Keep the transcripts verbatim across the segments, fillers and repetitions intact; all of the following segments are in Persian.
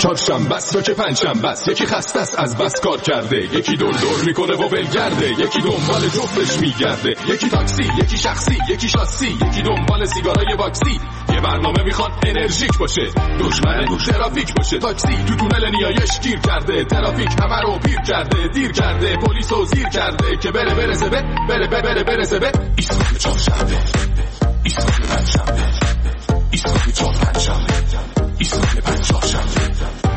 چهارشنبه است یا که پنجشنبه است، یکی خسته است از بس کار کرده، یکی دور دور میکنه و ولگرده، یکی دنبال جفتش میگرده، یکی تاکسی، یکی شخصی، یکی شاسی، یکی دنبال سیگارای واکسی. یه برنامه میخواد انرژیک باشه، دشمن ترافیک باشه. تاکسی تو تونل نیایش گیر کرده، ترافیک همه رو پیر کرده، دیر کرده، پلیس رو زیر کرده که بره برسه به بره بره بره برسه به ایستگاه چهارشنبه، ایستگاه پنجشنبه، ایستگاه چهار پنجشنبه، ایستگاه پنجشنبه.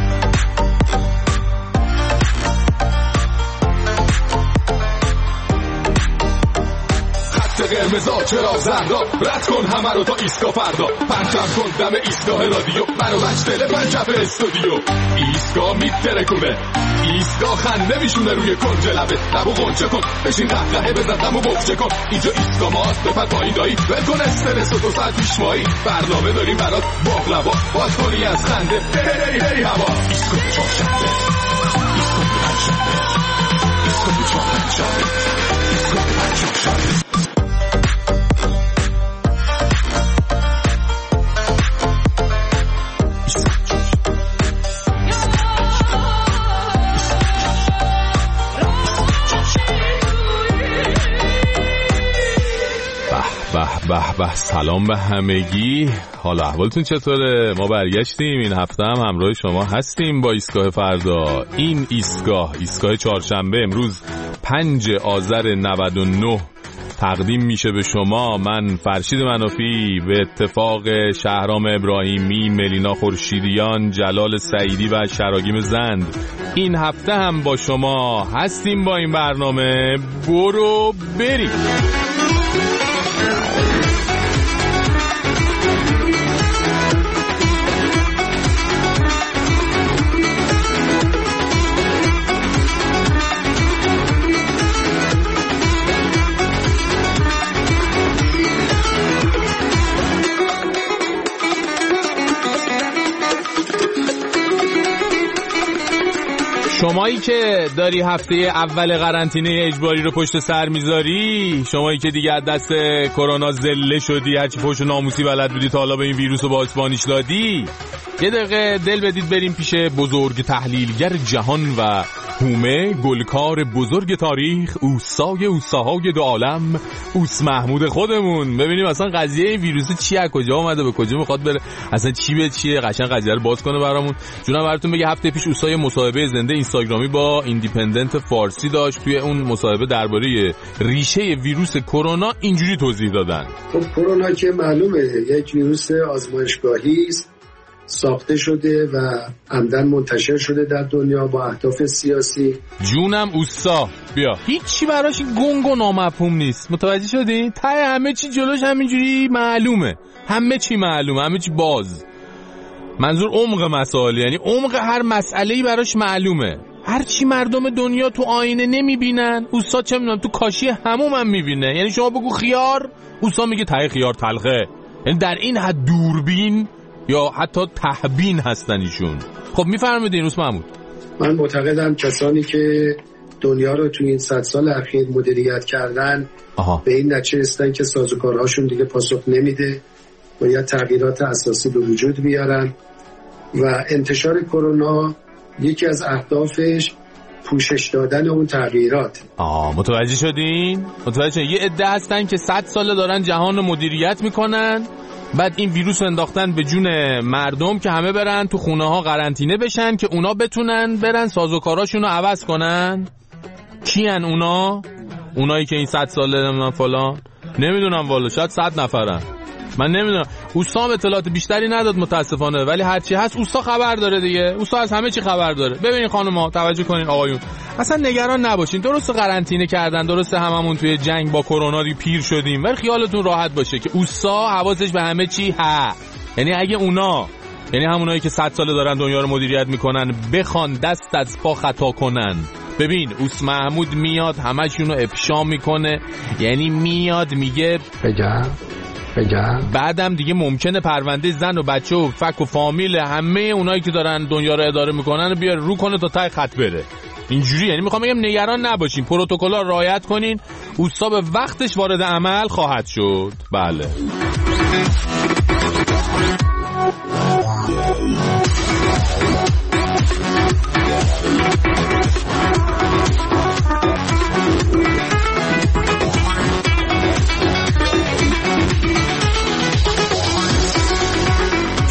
قرمزا چرا زردا رد کن همه رو تا ایستگاه فردا، پرچم کن دم ایستگاه رادیو، منو مجتل پنجب استودیو. ایستگاه میترکونه، ایستگاه خنده میشونه روی کنج لبه، لبو غنچه کن بشین قهقهه بزن غمو بغچه کن. اینجا ایستگاه ماست بپر پایین دایی، ول کن استرس و دو ساعت پیشمایی، برنامه داریم برات باقلوا، باز کنی از خنده بری بری هوا. ایستگاه چهارشنبه، ایستگاه پنجشنبه، ایستگاه چهار پنجشنبه، ایستگاه پنجشنبه. به به سلام به همگی، حالا احوالتون چطوره؟ ما برگشتیم، این هفته هم همراه شما هستیم با ایستگاه فردا. این ایستگاه ایستگاه چهارشنبه امروز پنج آذر نود و نه تقدیم میشه به شما. من فرشید منافی به اتفاق شهرام ابراهیمی، ملینا خورشیدیان، جلال سعیدی و شراگیم زند این هفته هم با شما هستیم با این برنامه. برو بریم. شمایی که داری هفته اول قرنطینه اجباری رو پشت سر میذاری، شمایی که دیگه از دست کرونا ذله شدی، هرچی فوش و ناموسی بلد بودی تا حالا به این ویروس رو با اسپانیش دادی، یه دقیقه دل بدید بریم پیش بزرگ تحلیلگر جهان و هومه گلکار بزرگ تاریخ، اوستای اوستاهای دو عالم، اوس محمود خودمون، ببینیم اصلا قضیه این ویروس چی، از کجا اومده، به کجا میخواد بره، اصلا چی به چیه، قشنگ قضیه رو باز کنه برامون. جونم براتون بگه هفته پیش اوستای مصاحبه زنده اینستاگرامی با ایندیپندنت فارسی داشت. توی اون مصاحبه درباره ریشه ویروس کرونا اینجوری توضیح دادن. خب کرونا که معلومه یک ویروس آزمایشگاهی است، ساخته شده و عمدن منتشر شده در دنیا با اهداف سیاسی. جونم اوستا بیا، هیچی براش گنگ و نامفهوم نیست، متوجه شدی؟ ته همه چی جلوش همینجوری معلومه، همه چی معلومه، همه چی باز. منظور عمق مسائل، یعنی عمق هر مسئله‌ای براش معلومه. هر چی مردم دنیا تو آینه نمیبینن، اوستا چه میدونم تو کاشی هموم هم میبینه. یعنی شما بگو خیار، اوستا میگه ته خیار تلخه. یعنی در این حد دوربین یا حتی تحبین هستن ایشون. خب میفرمایید روز محمود. من معتقدم کسانی که دنیا رو توی این صد سال اخیر مدیریت کردن آها. به این نتیجه رسیدن که سازوکارهاشون دیگه پاسخ نمیده، باید تغییرات اساسی به وجود بیارن و انتشار کرونا یکی از اهدافش پوشش دادن اون تغییرات. آه متوجه شدین؟ متوجه شدین؟ یه عده هستن که صد ساله دارن جهان رو مدیریت میکنن، بعد این ویروس رو انداختن به جون مردم که همه برن تو خونه ها قرنطینه بشن که اونا بتونن برن سازوکاراشون رو عوض کنن. کیان اونا؟ اونایی که این صد ساله نمیدونم فلان، نمیدونم والا، شاید صد نفرن، من نمیدونم. اوستا هم اطلاعات بیشتری نداد متاسفانه، ولی هرچی هست اوستا خبر داره دیگه. اوستا از همه چی خبر داره. ببینین خانم‌ها، توجه کنین آقایون، اصلا نگران نباشین. درسته قرنطینه کردن، درسته هممون توی جنگ با کرونا دی پیر شدیم، ولی خیالتون راحت باشه که اوستا حواسش به همه چی هست. یعنی اگه اونا، یعنی همونایی که صد ساله دارن دنیا رو مدیریت میکنن، بخوان دست از پا خطا کنن، ببین اوس محمود میاد همشونو افشا میکنه. یعنی میاد میگه بگم بگم بعدم دیگه ممکنه پرونده زن و بچه و فک و فامیل همه اونایی که دارن دنیا رو اداره میکنن بیار رو کنه تا ته خط بره. اینجوری یعنی میخوام بگم نگران نباشین، پروتکل‌ها رعایت کنین، اوستا به وقتش وارد عمل خواهد شد. بله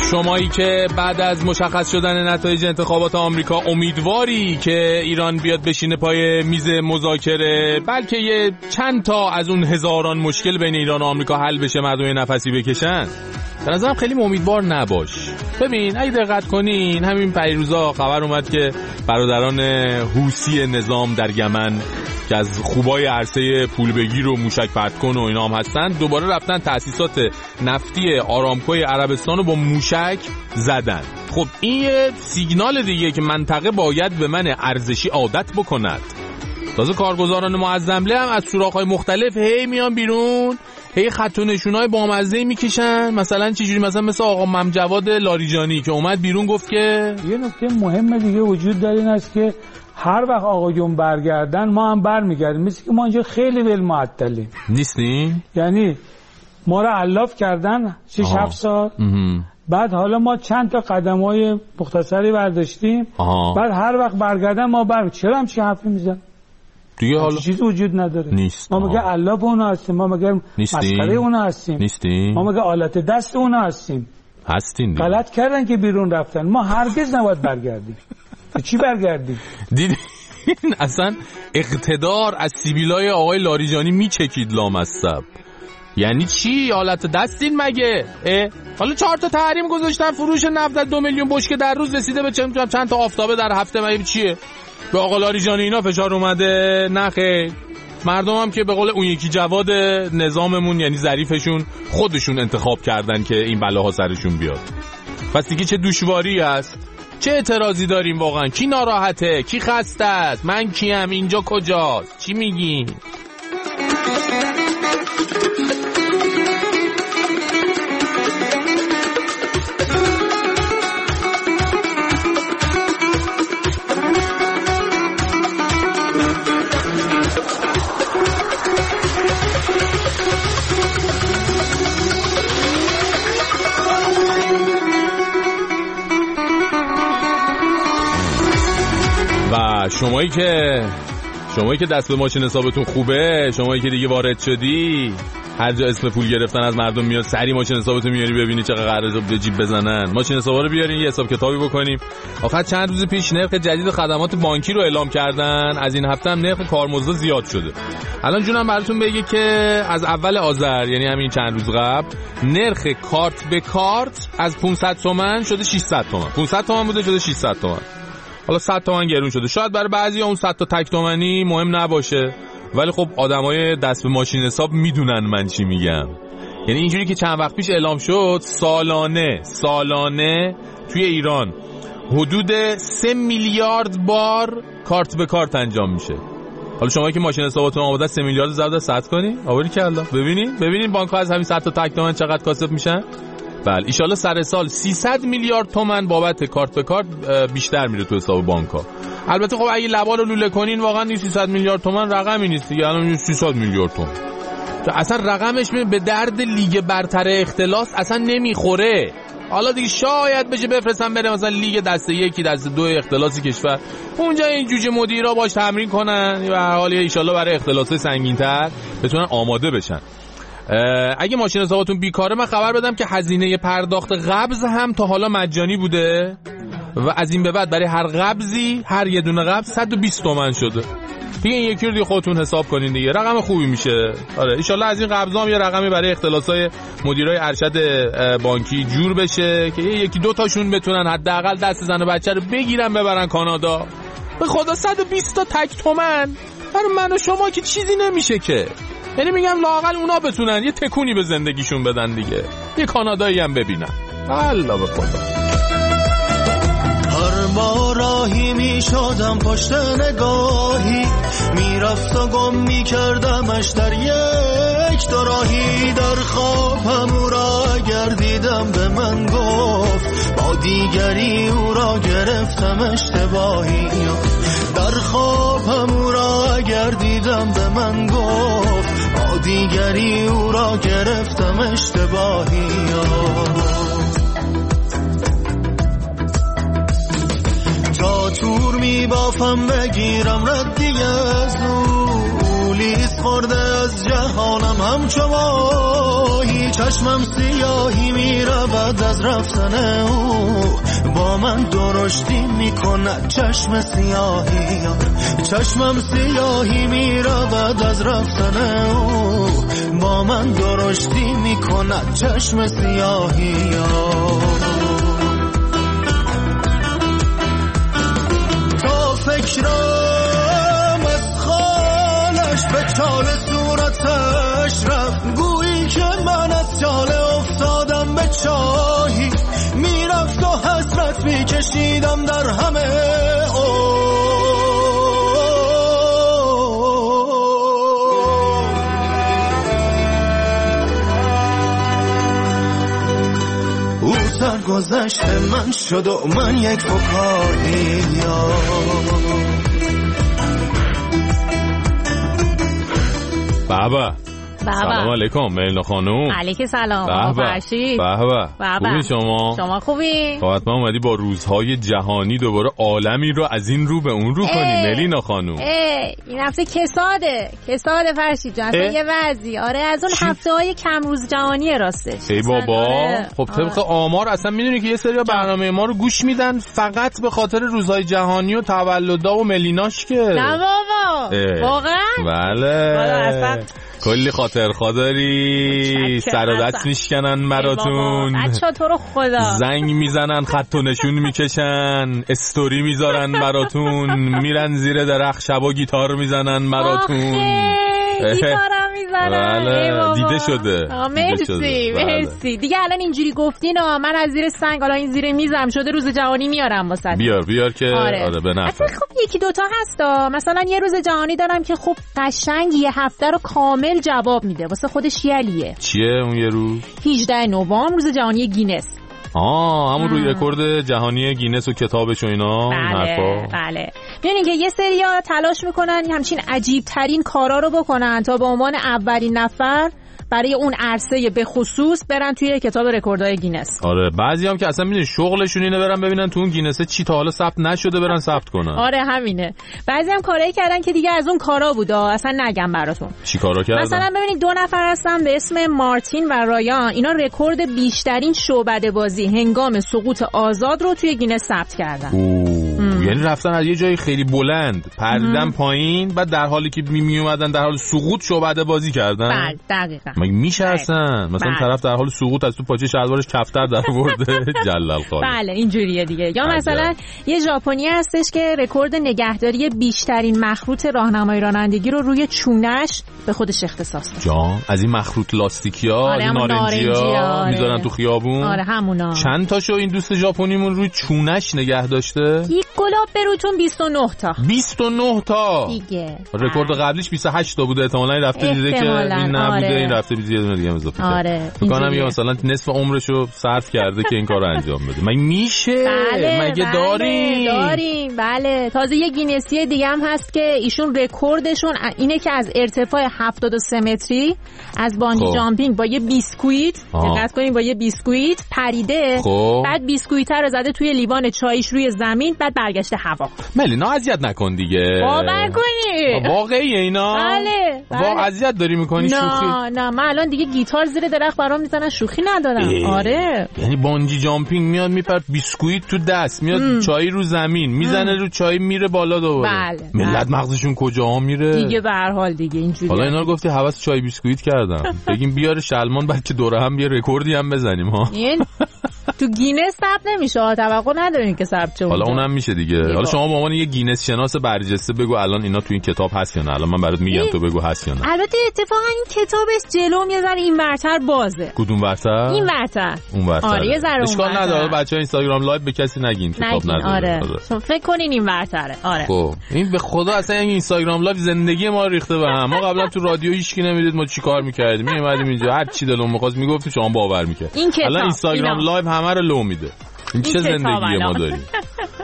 شمایی که بعد از مشخص شدن نتایج انتخابات آمریکا امیدواری که ایران بیاد بشینه پای میز مذاکره، بلکه یه چند تا از اون هزاران مشکل بین ایران و آمریکا حل بشه، مردم یه نفسی بکشن، به نظرم خیلی امیدوار نباش. ببین اگه دقت کنین همین پیروزا خبر اومد که برادران حوثی نظام در یمن که از خوبای عرصه پول بگیر و موشک پرت کن و اینا هم هستن، دوباره رفتن تأسیسات نفتی آرامکوی عربستان رو با موشک زدن. خب این یه سیگنال دیگه که منطقه باید به من ارزشی عادت بکند. تازه کارگزاران معظمله هم از سوراخ‌های مختلف هی میان بیرون، هی خط و نشونای بامزه‌ای میکشن. مثلا چجوری؟ مثلا مثل آقا ممجواد لاریجانی که اومد بیرون گفت که یه نکته مهم دیگه وجود داره، این است که هر وقت آقایون برگردن ما هم برمیگردیم، مثل که ما اینجا خیلی ول معطلیم نیستیم. یعنی ما رو علاف کردن شش هفت سال، بعد حالا ما چند تا قدم‌های مختصری برداشتیم، بعد هر وقت برگردن ما بر چرا همچین حرفی میزنن دیگه؟ حالا چیزی وجود نداره. نیست. ما مگه علاف اونا هستیم؟ ما مگه مسخره اونا هستیم؟ نیستیم. ما مگه آلت دست اونا هستیم؟ هستین دیگه. غلط کردن که بیرون رفتن، ما هرگز نباید برگردیم. چی برگردیم؟ دیدین اصلا اقتدار از سیبیلای آقای لاریجانی میچکید لامصب. یعنی چی؟ حالت دستین مگه؟ اه؟ حالا چهار تا تحریم گذاشتن، فروش نفت از دو میلیون بشکه در روز رسیده به چند چند تا آفتابه در هفته، مگه چیه؟ به آقا لاریجانی اینا فشار اومده؟ نه خیر. مردم هم که به قول اون یکی جواد نظاممون یعنی ظریفشون خودشون انتخاب کردن که این بلاها سرشون بیاد. پس دیگه چه دشواری است؟ چه اعتراضی داریم واقعا؟ کی ناراحته؟ کی خسته است؟ من کیم؟ اینجا کجاست؟ چی میگین؟ شمایی که شمایی که دست به ماشین حسابتون خوبه، شمایی که دیگه وارد شدی، هر جا اسم پول گرفتن از مردم میاد، سری ماشین حسابتون میاری ببینی چقدر قراره به جیب بزنن. ماشین حسابا رو بیارین یه حساب کتابی بکنیم. آخر چند روز پیش نرخ جدید خدمات بانکی رو اعلام کردن، از این هفته هم نرخ کارمزد زیاد شده. الان جونم براتون بگه که از اول آذر یعنی همین چند روز قبل نرخ کارت به کارت از پانصد تومن شده ششصد تومن. پانصد تومن بوده شده ششصد تومن. حالا صد تومن گرون شده. شاید برای بعضیا اون صد تا تک تومنی مهم نباشه، ولی خب آدمای دست به ماشین حساب میدونن من چی میگم. یعنی اینجوری که چند وقت پیش اعلام شد سالانه سالانه توی ایران حدود سه میلیارد بار کارت به کارت انجام میشه. حالا شما که ماشین حسابتون آماده سه میلیارد زبده صد کنی، آوری که الله ببینین ببینین بانک‌ها از همین صد تا تک تومن چقدر کاسب میشن. بله ان شاءالله سر سال سیصد میلیارد تومان بابت کارت به کارت بیشتر میره تو حساب بانک‌ها. البته خب اگه لبا رو لوله کنین واقعا این سیصد میلیارد تومان رقمی نیست دیگه، الان سیصد میلیارد تومان اصلا رقمش به درد لیگ برتر اختلاس اصلا نمیخوره. حالا دیگه شاید بشه بفرستن بره مثلا لیگ دسته یکی دسته دو اختلاسی کشور، اونجا این جوجه مدیرا باش تمرین کنن و هر حال ان شاءالله برای اختلاسات سنگین‌تر بتونن آماده بشن. اگه ماشین حسابتون بیکاره من خبر بدم که هزینه پرداخت قبض هم تا حالا مجانی بوده و از این به بعد برای هر قبضی هر یه دونه قبض صد و بیست تومن شده. دیگه این یکی رو دیگه خودتون حساب کنین دیگه، رقم خوبی میشه. آره ان شاءالله از این قبضا هم یه رقمی برای اختلاسای مدیرای ارشد بانکی جور بشه که یکی دو تاشون بتونن حداقل دست زن و بچه رو بگیرن ببرن کانادا. به خدا صد و بیست تا تک تومن برای من و شما که چیزی نمیشه که. یعنی میگم لااقل اونا بتونن یه تکونی به زندگیشون بدن دیگه، یه کانادایی هم ببینن. الله به خدا. هر ما راهی میشدم پشت نگاهی میرفت و گم میکردمش در یک دو راهی، در خوابم او را گردیدم به من گفت با دیگری او را گرفتم اشتباهی، در خوابم او را گردیدم به من گفت با دیگری او را گرفتم اشتباهی. تا تور می بافم بگیرم ردی از او، پولیس خورده از جهانم همچو ماهی، چشمم سیاهی میرود از رفتن او، با من درشتی میکند چشم سیاهی، چشمم سیاهی میرود از رفتن او، با من درشتی میکند چشم سیاهی. تا فکرم از خالش به چال صورتش رفت، گویی که من از چاله افتادم به چاهی، میرفت و حسرت میکشیدم در همه او سرگذشت من شد و من یک فکاهی. بابا سلام علیکم ملینا خانوم. علیک سلام آقا فرشید. به به خوبی شما؟ شما خوبی؟ خب حتما اومدی با روزهای جهانی دوباره عالمی رو از این رو به اون رو کنی ملینا خانوم. این هفته کساده کساده فرشید جان، یه وضعی. آره از اون هفته های کم روز جهانی راستش. ای بابا آره. خب طبق آمار اصلا میدونی که یه سری برنامه ما رو گوش میدن فقط به خاطر روزهای جهانی و تولدا و ملیناش که. نه بابا واقعا؟ بله اصلا کلی خاطر خداری سر و دست میشکنن براتون، بچه تو رو خدا زنگ میزنن خط و نشون میکشن، استوری میذارن براتون، میرن زیر درخت شبا گیتار میزنن براتون، گیتارم میزنن. بله دیده شده. مرسی مرسی. دیگه الان اینجوری گفتین من از زیر سنگ حالا این زیر میزم شده روز جهانی میارم واسه. بیار بیار که آره, آره به نفع. خب یکی دوتا هستا، مثلا یه روز جهانی دارم که خب قشنگ یه هفته رو کامل جواب میده واسه خودش. یلیه چیه اون یه روز؟ هجدهم نوامبر روز جهانی گینس. آه همون روی رکورد جهانی گینس و کتابش و اینا. بله بله. می‌بینین که یه سریا تلاش میکنن همچین عجیب ترین کارا رو بکنن تا به عنوان اولین نفر برای اون عرصه به خصوص برن توی کتاب رکوردهای گینس. آره بعضی هم که اصلا میدونی شغلشون اینه برن ببینن تو اون گینسه چی تا حالا ثبت نشده برن ثبت کنن. آره همینه. بعضی هم کارایی کردن که دیگه از اون کارا بودا اصلا نگم براتون. چی کارا کردن؟ مثلا ببینید دو نفر هستن به اسم مارتین و رایان، اینا رکورد بیشترین شعبده بازی هنگام سقوط آزاد رو توی گینس ثبت کردن. یعنی رفتن از یه جای خیلی بلند پریدن پایین، بعد در حالی که می می اومدن در حال سقوط شعبده بازی کردن. بله دقیقاً. مگه میشه اصلا مثلا بله. طرف در حال سقوط از تو پاچه شلوارش کفتر در آورده جلال خالق. بله اینجوریه دیگه. یا مثلا یه ژاپنی هستش که رکورد نگهداری بیشترین مخروط راهنمای رانندگی رو روی چونش به خودش اختصاص داده. جان از این مخروط لاستیکیا آره نارنجیا آره. میذارن تو خیابون. آره همونا. چند تاشو این دوست ژاپنیمون روی چونش نگه داشته؟ یک گلاب بروتون بیست و نه تا. بیست و نه تا دیگه. رکورد قبلیش بیست و هشت تا بوده، احتمالاً رفته دیده که این نبوده آره. این رفته یه دونه دیگه اضافه کرده. آره. میگم یا مثلا نصف عمرشو صرف کرده که این کارو انجام بده. مگه میشه؟ بله، مگه بله، داریم؟ داریم. بله. تازه یه گینسی دیگه هم هست که ایشون رکوردشون اینه که از ارتفاع هفتاد و سه متری از بانجی خب. جامپینگ با یه بیسکویت، دقت کنین با یه بیسکویت پریده، خب. بعد بیسکویت رو زده توی لیوان چایش روی زمین، بعد برگشته هوا. ملینا اذیت نکن دیگه. باور کنی. واقعیه اینا؟ بله. واقعا اذیت داری میکنی شوخی؟ نه نه من الان دیگه گیتار زیر درخت برام میزنن شوخی ندارم. آره. یعنی بانجی جامپینگ میاد میپره بیسکویت تو دست، میاد ام. چای رو زمین میزنه ام. رو چای میره بالا دوباره. بله. ملت مغزشون کجاها میره؟ دیگه به هر حال دیگه اینجوریه. حالا اینا رو گفتی هوس چای بیسکویت کردم. بگیم بیار شلمان بعد که دوره هم یه رکوردی هم بزنیم ها. این تو گینس ثبت نمیشه، توقع ندارین که ثبت شه. حالا اونم میشه دیگه. حالا شما به عنوان یه گینس شناس برجسته بگو الان اینا تو این کتاب هست یا نه. الان من برات میگم تو بگو هست یا نه. البته اتفاقا این کتابش جلو میذاره این ورتر بازه. کدوم ورتر؟ این ورتر. اون ورتر. آره یه ذره اشکال نداره بچه‌ها اینستاگرام لایو به کسی نگین کتاب نداره. آره. شما فکر کنین این ورتره. آره. خب این به خدا اصلا این اینستاگرام لایو زندگی ما ریخته به هم. ما قبلا تو رادیو هیچ کی نمیدید ما چیکار می‌کردیم. میومدیم اینجا هر چی دلمون می‌خواست میگفتیم شما باور می‌کرد. الان اینستاگرام لایو همه رو لو میده. این چه زندگی ما داریم؟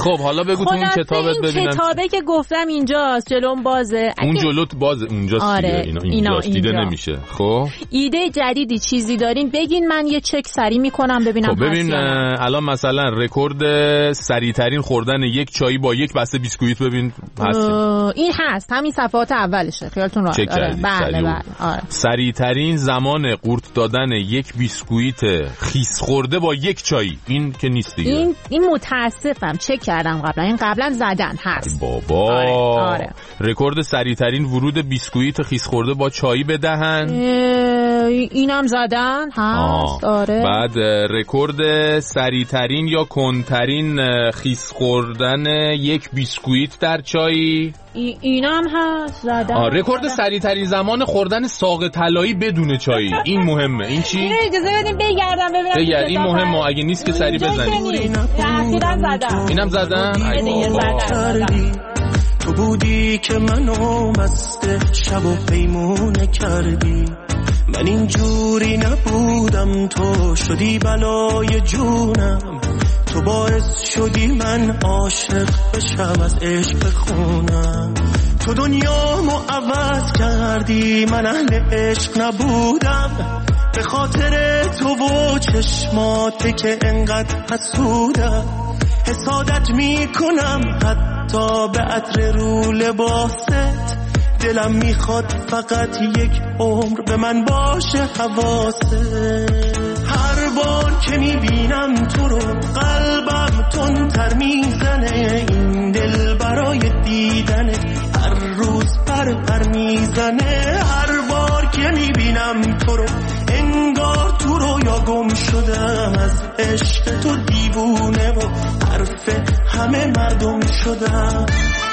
خب حالا بگو تو اون کتابت ببینم. کتابه که گفتم اینجاست، جلوم بازه. اون جلوت بازه اونجاست. آره اینا اینجاست اینجا. دیده نمیشه. خب ایده جدیدی چیزی دارین بگین، من یه چک سری میکنم ببینم. خب ببین الان مثلا رکورد سریع ترین خوردن یک چای با یک بسته بیسکویت ببین هست. این هست، همین صفحات اولشه، خیالتون راحت. آره بله بله. آره. سریع ترین زمان قورت دادن یک بیسکویت خیس خورده با یک چای، این که نیست دیگه. این این متاسفم چک کردم قبلا، این قبلا زدن هست بابا. آره. آره. رکورد سریع ترین ورود بیسکویت خیس خورده با چای به دهن، اینم زدن هست. آره. بعد رکورد سریع ترین یا کندترین خیس خوردن یک بیسکویت در چای، ای اینم هست زدن. آه رکورد سریع ترین زمان خوردن ساق طلایی بدون چای، این مهمه. این چی؟ اینو اجازه بدیم بگردم ببینم. بگرد، این مهمه، اگه نیست که سریع بزنید. اخیراً زدن. اینم زدن. ای بابا. تو بودی که منو مست شب و پیمونه کردی، من اینجوری نبودم، تو شدی بلای جونم، تو باعث شدی من عاشق بشم از عشق بخونم، تو دنیامو عوض کردی، من اهل عشق نبودم، به خاطر تو و چشماته که انقدر حسودم، حسادت میکنم حتی به عطر رو لباست، دلم میخواد فقط یک عمر به من باشه حواست، هر بار که میبینم تو رو قلبم تندتر میزنه، این دل برای دیدنه هر روز پر پر میزنه، هر بار که میبینم تو رو انگار تو رو یا گم شدم، از عشق تو دیوونه و حرف همه مردم شدم.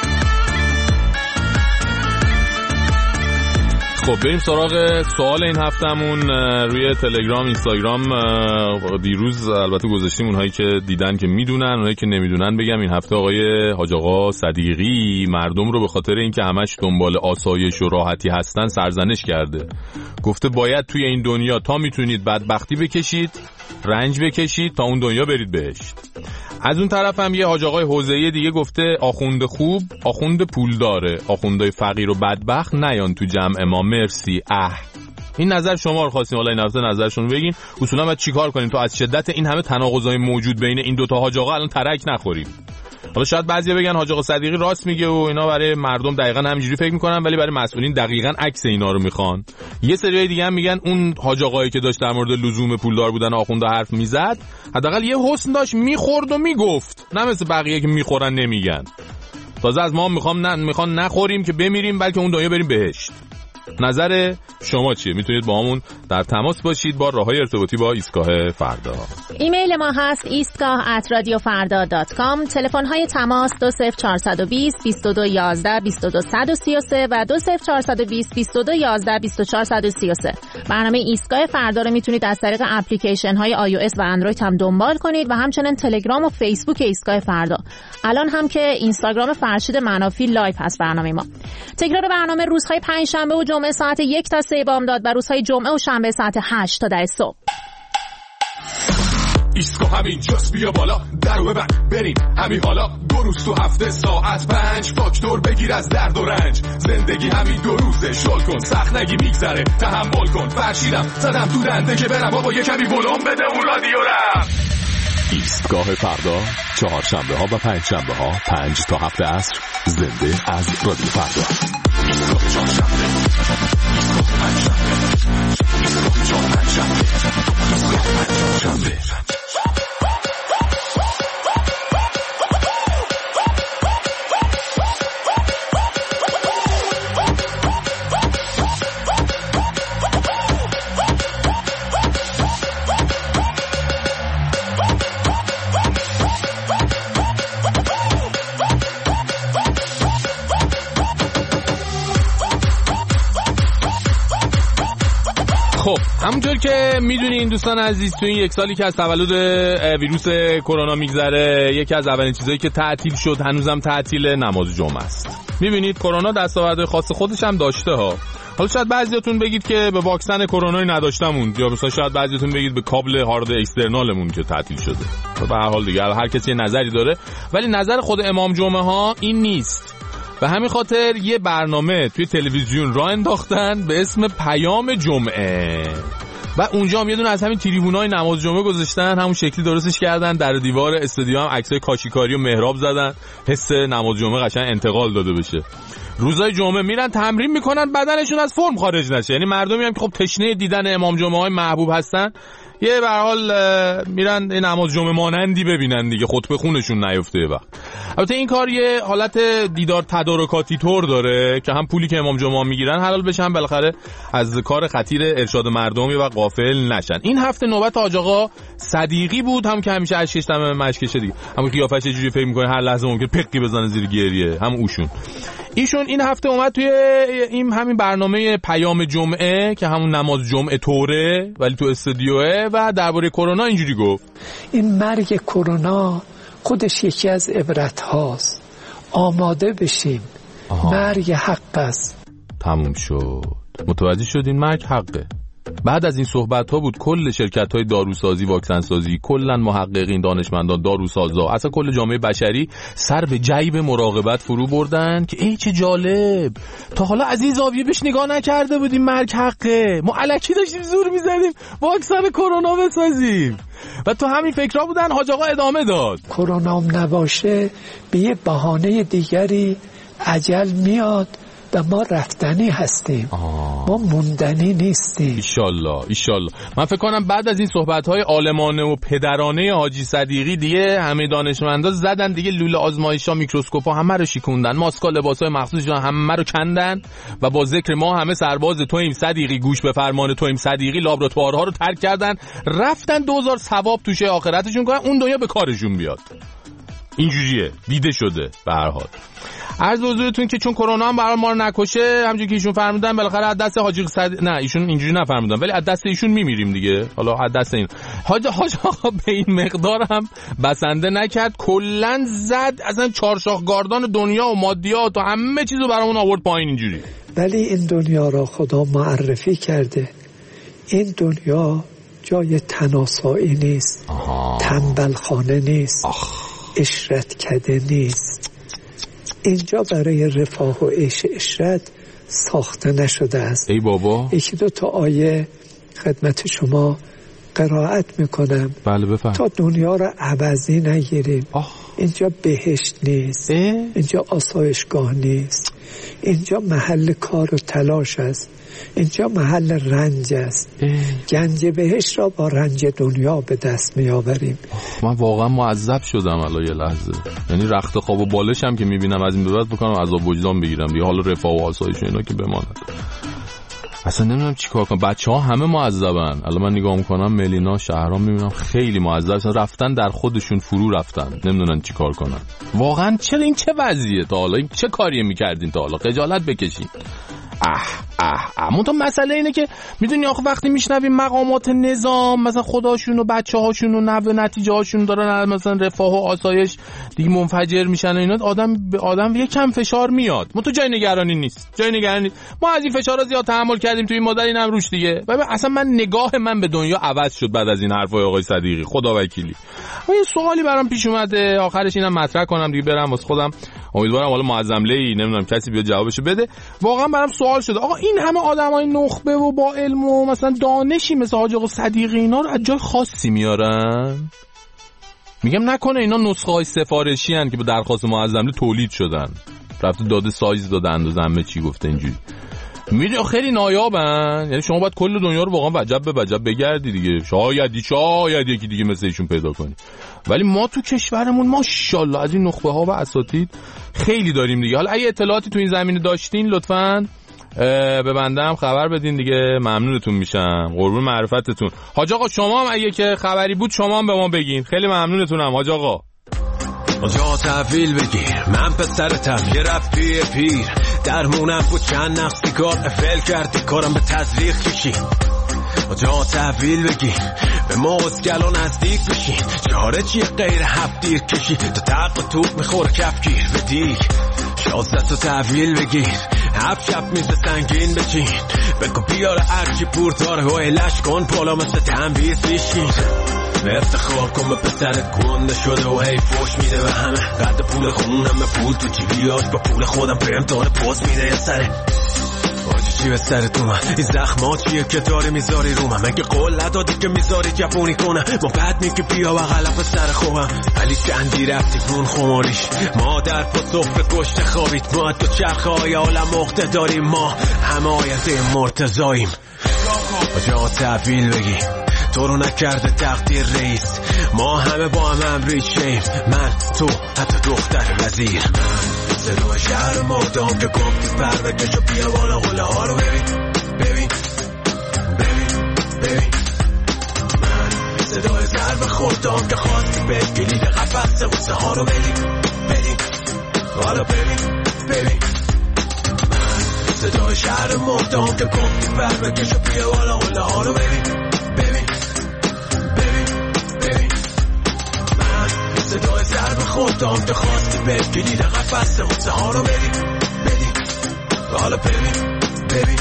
خب بریم سراغ سوال این هفتمون. روی تلگرام اینستاگرام دیروز البته گذاشتیم، اونهایی که دیدن که میدونن، اونهایی که نمیدونن بگم. این هفته آقای حاج آقا صدیقی مردم رو به خاطر اینکه همش دنبال آسایش و راحتی هستن سرزنش کرده. گفته باید توی این دنیا تا میتونید بدبختی بکشید، رنج بکشید، تا اون دنیا برید بهشت. از اون طرف هم یه حاج آقای حوزه‌ای دیگه گفته آخوند خوب آخوند پول داره، آخوندای فقیر و بدبخت نیان تو جمع ما، مرسی. اه این نظر شما رو خواستیم، حالا این هفته نظرشون رو بگین. اصولا باید چیکار کنیم تا از شدت این همه تناقضای موجود بین این دوتا حاج آقا الان ترک نخوریم؟ حالا شاید بعضیا بگن حاج آقا صدیقی راست میگه و اینا، برای مردم دقیقاً همینجوری فکر میکنن، ولی برای مسئولین دقیقاً عکس اینا رو میخوان. یه سریای دیگه هم میگن اون حاج آقایی که داشت در مورد لزوم پولدار بودن آخوندا حرف میزد، حداقل یه حسن داشت، میخورد و میگفت، نه مثل بقیه که میخورن نمیگن. تازه از ما میخوام نه میخوان نخوریم که بمیریم، بلکه اون دنیا بریم بهشت. نظر شما چیه؟ میتونید با همون در تماس باشید با راههای ارتباطی با ایستگاه فردا. ایمیل ما هست ایستگاه ات رادیو فردا دات کام. تلفن های تماس دو صفر چهار دو صفر بیست و دو یازده بیست و دو سی و سه و دو صفر چهار دو صفر بیست و دو یازده بیست و چهار سی و سه. برنامه ایستگاه فردا رو میتونید از طریق اپلیکیشن های آی او اس و اندروید هم دنبال کنید و همچنین تلگرام و فیسبوک ایستگاه فردا. الان هم که اینستاگرام فرشید منافی لایو هست برنامه ما. تکرار برنامه روزهای پنجشنبه و جمعه ساعت یک تا سه بامداد و روزهای جمعه و شنبه ساعت هشت تا ده صبح. ایستگاه همین جاست، بیا بالا درو ببند بریم همین حالا، دو روز تو هفته ساعت پنج، فاکتور بگیر از درد و رنج، زندگی همین دو روزه، شل کن سخت نگی میگذره، تحمل کن فرشیدم زدم تو دنده که برم بابا یه کمی ولوم بده اون رادیو رم. ایستگاه فردا چهارشنبه ها و پنج شنبه ها پنج تا هفت عصر زنده از رادیو فردا. ایستگاه چهارشنبه، ایستگاه پنجشنبه، ایستگاه چهارشنبه، ایستگاه پنجشنبه. خب همونطور که میدونین دوستان عزیز، تو این یک سالی که از تولد ویروس کرونا میگذره، یکی از اولین چیزایی که تعطیل شد، هنوزم تعطیل، نماز جمعه است. میبینید کرونا دستاورد خاص خودش هم داشته ها. حالا شاید بعضیاتون بگید که به واکسن کرونایی نداشتمون، یا مثلا شاید بعضیاتون بگید به کابل هارد اکسترنالمون که تعطیل شده. به هر حال دیگه هر کسی نظری داره، ولی نظر خود امام جمعه ها این نیست. به همین خاطر یه برنامه توی تلویزیون راه انداختن به اسم پیام جمعه و اونجا هم یه دونه از همین تریبونای نماز جمعه گذاشتن، همون شکلی درستش کردن، در دیوار استادیوم هم عکسای کاشیکاری و محراب زدن، حس نماز جمعه قشنگ انتقال داده بشه. روزای جمعه میرن تمرین میکنن بدنشون از فرم خارج نشه، یعنی مردمی هم که خب تشنه دیدن امام جمعه های محبوب هستن یه به هر حال میرن این نماز جمعه مانندی ببینن دیگه، خطبه خونشون نیفته وقت. البته این کار یه حالت دیدار تدارکاتی طور داره که هم پولی که امام جمعه میگیرن حلال بشن، بالاخره از کار خطیر ارشاد مردمی و غافل نشن. این هفته نوبت حاج آقا صدیقی بود، هم که همیشه اشکش دم مشکشه دیگه، هم قیافش یه جوری فکر میکنه هر لحظه ممکن پقی بزنه زیر گریه، هم اوشون. ایشون این هفته اومد توی این همین برنامه پیام جمعه که همون نماز جمعه طوره ولی تو استودیوه و درباره کرونا اینجوری گفت: این مرگ کرونا خودش یکی از عبرت هاست، آماده بشیم. آها. مرگ حق است. تموم شد. متوجه شدین مرگ حقه. بعد از این صحبت ها بود کل شرکت های داروسازی، واکسن سازی، کلا محققین، دانشمندان، داروسازا، اصلا کل جامعه بشری سر به جیب مراقبت فرو بردن که ای چه جالب، تا حالا از این زاویه بهش نگاه نکرده بودیم، مرگ حقه، ما الکی داشتیم زور میزدیم واکسن کرونا بسازیم. و تو همین فکرها بودن. حاج آقا ادامه داد: کرونا نباشه به یه بهانه دیگری اجل میاد و ما رفتنی هستیم. آه. ما موندنی نیستیم. ایشالله ایشالله. من فکر کنم بعد از این صحبت‌های عالمانه و پدرانه حاجی صدیقی دیگه همه دانشمندا زدن دیگه لوله آزمایش‌ها، میکروسکوپ‌ها همه رو شکوندن، ماسک‌ها، لباس‌های مخصوصشون همه رو کندن و با ذکر ما همه سرباز تویم صدیقی، گوش به فرمان تویم صدیقی، لابراتوارها رو ترک کردن، رفتن دوزار ثواب توشه آخرتشون کنن، اون دنیا به کارشون بیاد. اینجوریه، دیده شده. به هر حال عرض حضورتون که چون کرونا هم برای ما رو نکشه، همونجوری که ایشون فرمودن بالاخره از دست حاجی صد... نه ایشون اینجوری نفرمودن ولی از دست ایشون میمیریم دیگه. حالا از دست این حاج حاج آقا به این مقدار هم بسنده نکرد، کلا زد اصلا چارشاخ گاردان دنیا و مادیات و همه چیزو برامون آورد پایین اینجوری. ولی این دنیا را خدا معرفی کرده، این دنیا جای تناسایی نیست، تنبل خانه نیست، عشرت کده نیست. اینجا برای رفاه و عیش عشرت ساخته نشده است. ای بابا، یکی دو تا آیه خدمت شما قرائت میکنم. بله بفرم. تا دنیا را عوضی نگیریم. آه. اینجا بهشت نیست. اه؟ اینجا آسایشگاه نیست. اینجا محل کار و تلاش است. اینجا محل رنج است. اه. گنج بهشت را با رنج دنیا به دست می آوریم. من واقعا معذب شدم الان یه لحظه، یعنی رخت خواب و بالش هم که میبینم از این به بعد بکنم عذاب وجدان بگیرم دیگه، حالا رفاه و آسایش اینا که بماند. اصلا نمیدونم چیکار کنم. بچه‌ها همه معذبن. الان من نگاه میکنم ملینا، شهرام، میبینم خیلی معذب رفتن، در خودشون فرو رفتن، نمیدونن چیکار کنن. واقعا چرا این چه وضعیه؟ تا حالا این چه کاریه میکردین تا حالا؟ خجالت بکشین. اه اه اه منتها مسئله اینه که میدونی آخه وقتی میشنویم مقامات نظام مثلا خداشون و بچه هاشون و نوه نتیجه هاشون دارن مثلا رفاه و آسایش دیگه منفجر میشن و اینا، آدم به آدم یه کم فشار میاد. منتها جای نگرانی نیست، جای نگرانی نیست. ما از این فشارا زیاد تحمل کردیم توی این مدت، اینم روش دیگه. ببین اصلا من نگاه من به دنیا عوض شد بعد از این حرفای آقای صدیقی، خدا وکیلی. یه سوالی برام پیش اومده، آخرش اینم مطرح کنم دیگه برم واسه خودم، امیدوارم حالا معظمله‌ای نمیدونم کسی بیاد جوابشو بده. واقعا برام سوال شده آقا این همه آدمای نخبه و با علم و مثلا دانشی مثل حاج آقا صدیقی اینا رو از جای خاصی میارن؟ میگم نکنه اینا نسخه های سفارشی هن که به درخواست معظمله تولید شدن، رفته داده سایز داده اندازه همه چی گفته اینجوری. میدونی خیلی نایابن، یعنی شما باید کل دنیا رو واقعا وجب به وجب بگردی دیگه، شاید شاید یکی دیگه مثل ایشون پیدا کنی. ولی ما تو کشورمون ماشاءالله از این نخبه ها و اساتید خیلی داریم دیگه. حالا اگه اطلاعاتی تو این زمینه داشتین لطفاً به بنده هم خبر بدین دیگه، ممنونتون میشم، قربون معرفتتون. حاج آقا شما هم اگه که خبری بود شما هم به ما بگین، خیلی ممنونتونم حاج آقا. جا تحویل بگیر من پسرتم یه رفتی پیر، درمونم بود چند نقصی کار افل کردی کارم به تزریق کشی. جا تحویل بگیر به موزگلو نزدیک بشین، چاره چیه غیر هفت دیر کشی تا تق و توپ میخوره کفگیر به دیگ. شازده تا تحویل بگیر هفت شب میز سنگین بچین بگو بیاره هرچی پور داره و ایلش کن پالا مثل تنبیز بیشین افتخار کن به پسرت گنده شده و هی فوش میده به همه قد پول خونم پول تو جیبیاش با پول خودم به امتحان پوست میده یه سره آجی چی به سرت اومد این زخما چیه که داری میذاری رو من مگه قول ندادی که میذاری جفونی کنم ما بعد میگه بیا بغلم به سر خوبم ولی چندی رفتی کون خماریش ما در پا صفر گشت خوابید ما تو چرخه های عالم مخته داریم ما همه آیت مرتضاییم جا تحویل بگی تو رو نکرده تقدیر رئیس ما همه با هم امری شیم من تو حتی دختر وزیر من صدای شهر مردام که گفتی پر بکش و بیا بالا قله ها رو ببین ببین ببین ببین من صدای ضرب خوردام که خواستی به گلید قفص غصه ها رو بدی بدی حالا ببین ببین من صدای شهر مردام که گفتی پر بکش و بیا بالا قله ها رو ببین صدای ضرب خودم که خواستی بهت گلید قفص غصه ها رو بدی بدی حالا ببین ببین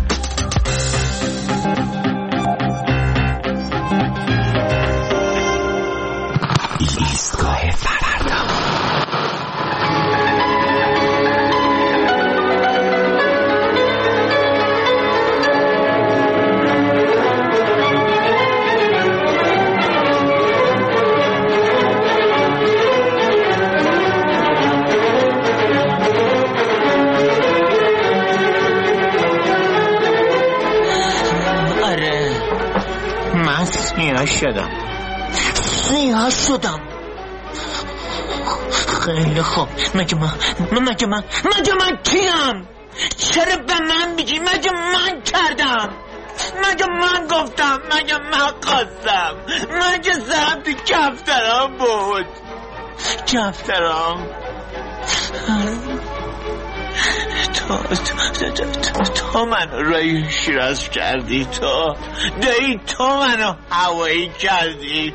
ایستگاه فردا سیاه شدم سیاه شدم خیلی خوب مگه من مگه من مگه من کیم؟ چرا به من میگی؟ مگه من کردم؟ مگه من گفتم؟ مگه من خواستم؟ مگه زرم تو کفترام بود؟ کفترام تو تو تو تو تو منو رای شیراز کردی، تو دایی تو منو هوایی کردی.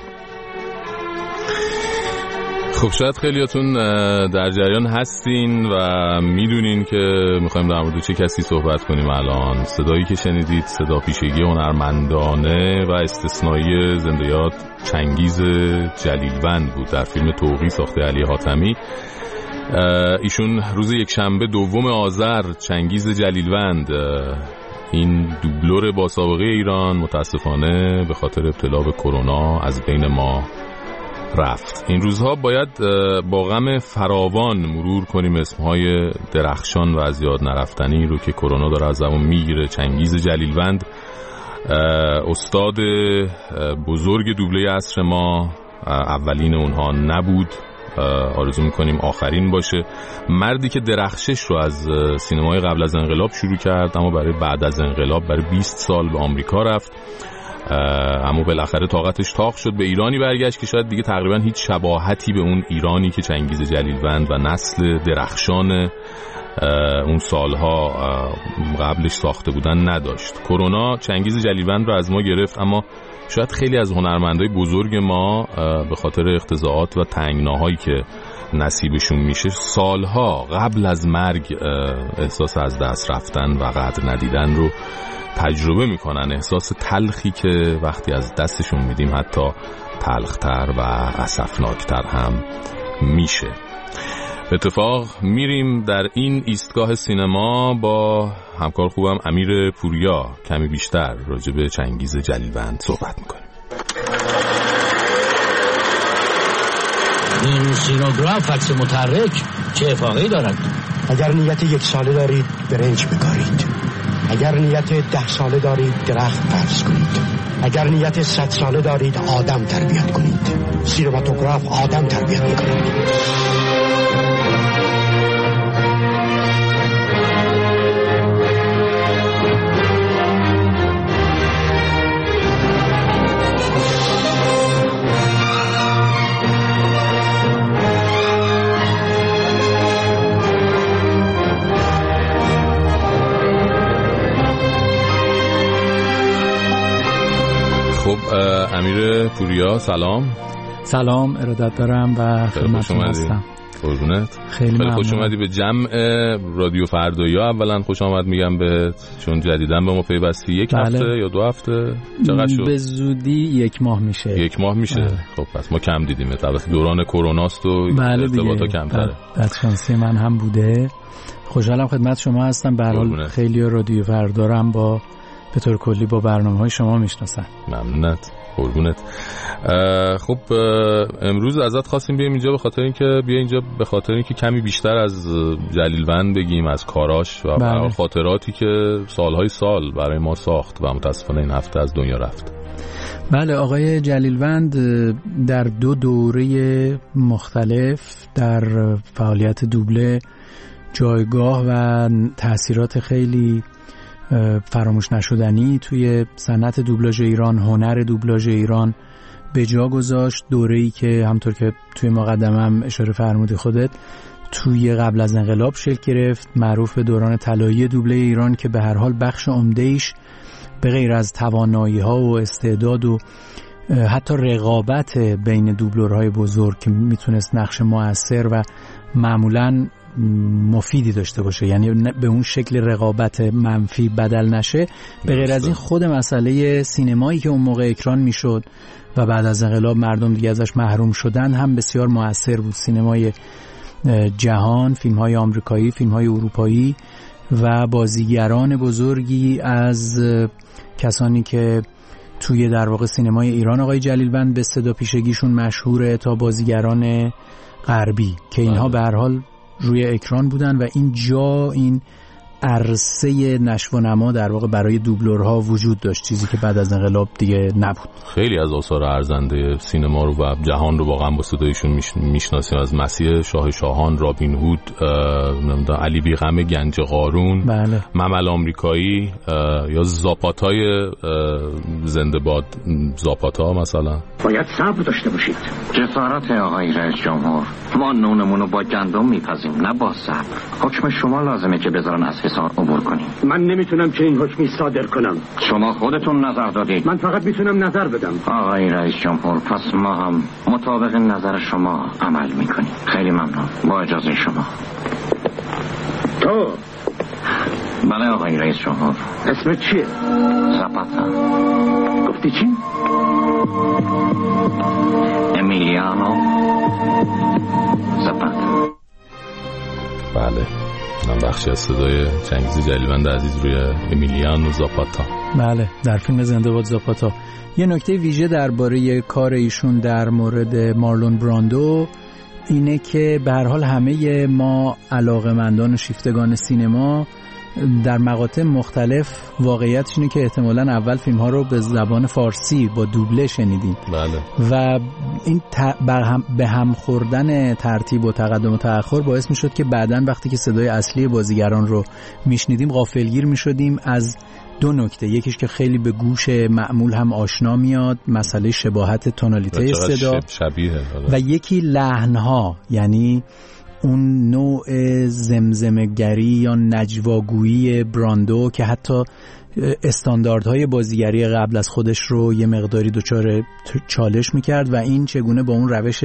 خب شاید خیلیاتون در جریان هستین و میدونین که میخوایم در مورد چه کسی صحبت کنیم الان. صدایی که شنیدید صدا پیشگی هنرمندانه و استثنایی زنده یاد چنگیز جلیلوند بود در فیلم طوقی ساخته علی حاتمی. ایشون روز یک شنبه دوم آذر چنگیز جلیلوند، این دوبلور با سابقه ایران، متاسفانه به خاطر ابتلا به کرونا از بین ما رفت. این روزها باید با غم فراوان مرور کنیم اسمهای درخشان و از یاد نرفتنی رو که کرونا داره از زمان میگیره. چنگیز جلیلوند استاد بزرگ دوبله عصر ما، اولین اونها نبود، آرزو میکنیم آخرین باشه. مردی که درخشش رو از سینمای قبل از انقلاب شروع کرد اما برای بعد از انقلاب برای بیست سال به آمریکا رفت، اما بالاخره طاقتش تاق شد، به ایرانی برگشت که شاید دیگه تقریبا هیچ شباهتی به اون ایرانی که چنگیز جلیلوند و نسل درخشان اون سالها قبلش ساخته بودن نداشت. کرونا چنگیز جلیلوند رو از ما گرفت، اما شاید خیلی از هنرمندای بزرگ ما به خاطر اختزاعات و تنگناهایی که نصیبشون میشه سالها قبل از مرگ احساس از دست رفتن و قدر ندیدن رو تجربه میکنن. احساس تلخی که وقتی از دستشون میدیم حتی تلختر و اسفناکتر هم میشه. اتفاق میریم در این ایستگاه سینما با همکار خوبم امیر پوریا کمی بیشتر راجع به چنگیز جلیلوند صحبت میکنیم. این سینوگراف عکس متحرک چه افاقه‌ای دارد؟ اگر نیت یک ساله دارید برنج بکارید، اگر نیت ده ساله دارید درخت فرض کنید، اگر نیت صد ساله دارید آدم تربیت کنید. سینماتوگراف آدم تربیت میکنید. امیر پوریا سلام. سلام ارادت دارم و خدمتتون هستم. قربونت. خیلی, خیلی خوش اومدی به جمع رادیو فردایا. اولا خوش آمد میگم بهت، چون جدیداً به ما پیوستی. یک بله. هفته یا دو هفته چقدر شد؟ به زودی یک ماه میشه. یک ماه میشه. بله. خب پس ما کم دیدیم. البته دوران کروناست و بله ارتباطا کمتره. بدشانسی من هم بوده. خوشحالم خدمت شما هستم. به هر حال خیلی رادیو فردارم با به طور کلی با برنامه‌های شما میشناسن. ممنونت. قربونت. خب امروز ازت خواستیم بیایم اینجا به خاطر اینکه بیا اینجا به خاطر اینکه کمی بیشتر از جلیلوند بگیم، از کاراش و بله. خاطراتی که سالهای سال برای ما ساخت و متاسفانه این هفته از دنیا رفت. بله، آقای جلیلوند در دو دوره مختلف در فعالیت دوبله جایگاه و تأثیرات خیلی فراموش نشدنی توی صنعت دوبلاژ ایران، هنر دوبلاژ ایران به جا گذاشت. دوره‌ای که همطور که توی مقدمه‌ام اشاره فرمودی خودت توی قبل از انقلاب شکل گرفت، معروف به دوران طلایی دوبله ایران، که به هر حال بخش عمده‌ایش به غیر از توانایی‌ها و استعداد و حتی رقابت بین دوبلورهای بزرگ که میتونست نقش مؤثر و معمولاً مفیدی داشته باشه، یعنی به اون شکل رقابت منفی بدل نشه، به غیر از این خود مسئله سینمایی که اون موقع اکران میشد و بعد از انقلاب مردم دیگه ازش محروم شدن هم بسیار مؤثر بود. سینمای جهان، فیلم‌های آمریکایی، فیلم‌های اروپایی و بازیگران بزرگی از کسانی که توی در واقع سینمای ایران آقای جلیلوند به صدا پیشگیشون مشهوره تا بازیگران غربی که اینها به هر حال روی اکران بودن و این جا، این عرصه نشو و نما در واقع برای دوبلورها وجود داشت، چیزی که بعد از انقلاب دیگه نبود. خیلی از آثار ارزنده سینما رو و جهان رو واقعا با صدایشون میشناسیم، از مسیح شاه شاهان، رابین هود، علی بیغم گنج قارون، بله. ممل آمریکایی یا زاپاتای زنده باد زاپاتا مثلا. باید صبر داشته باشید. جسارت آقای رئیس جمهور، ما نونمونو با گندم میپزیم نه با صبر. حکم شما لازمه که بذارن از حصار عبور کنیم. من نمیتونم که این حکمی صادر کنم. شما خودتون نظر دادید. من فقط میتونم نظر بدم. آقای رئیس جمهور، پس ما هم مطابق نظر شما عمل میکنیم. خیلی ممنون. با اجازه شما. تو بله آقای رئیس جمهور. اسمت چیه؟ زاپاتا. گفتی چی؟ امیلیانو زاپاتا. بله، من بخشی از صدای چنگیز جلیلوند عزیز روی امیلیانو زاپاتا. بله، در فیلم زنده باد زاپاتا. یه نکته ویژه درباره کار ایشون در مورد مارلون براندو اینه که به هر حال همه ما علاقه‌مندان و شیفتگان سینما در مقاطع مختلف واقعیتش اینه که احتمالاً اول فیلم‌ها رو به زبان فارسی با دوبله شنیدیم. بله. و این به هم خوردن ترتیب و تقدم و تأخر باعث می‌شد که بعداً وقتی که صدای اصلی بازیگران رو میشنیدیم غافلگیر می‌شدیم از دو نکته. یکیش که خیلی به گوش معمول هم آشنا میاد، مسئله شباهت تونالیته صدا، شبیه. و یکی لحن‌ها، یعنی اون نوع زمزمه‌گری یا نجواگویی براندو که حتی استانداردهای بازیگری قبل از خودش رو یه مقداری دچار چالش میکرد و این چگونه با اون روش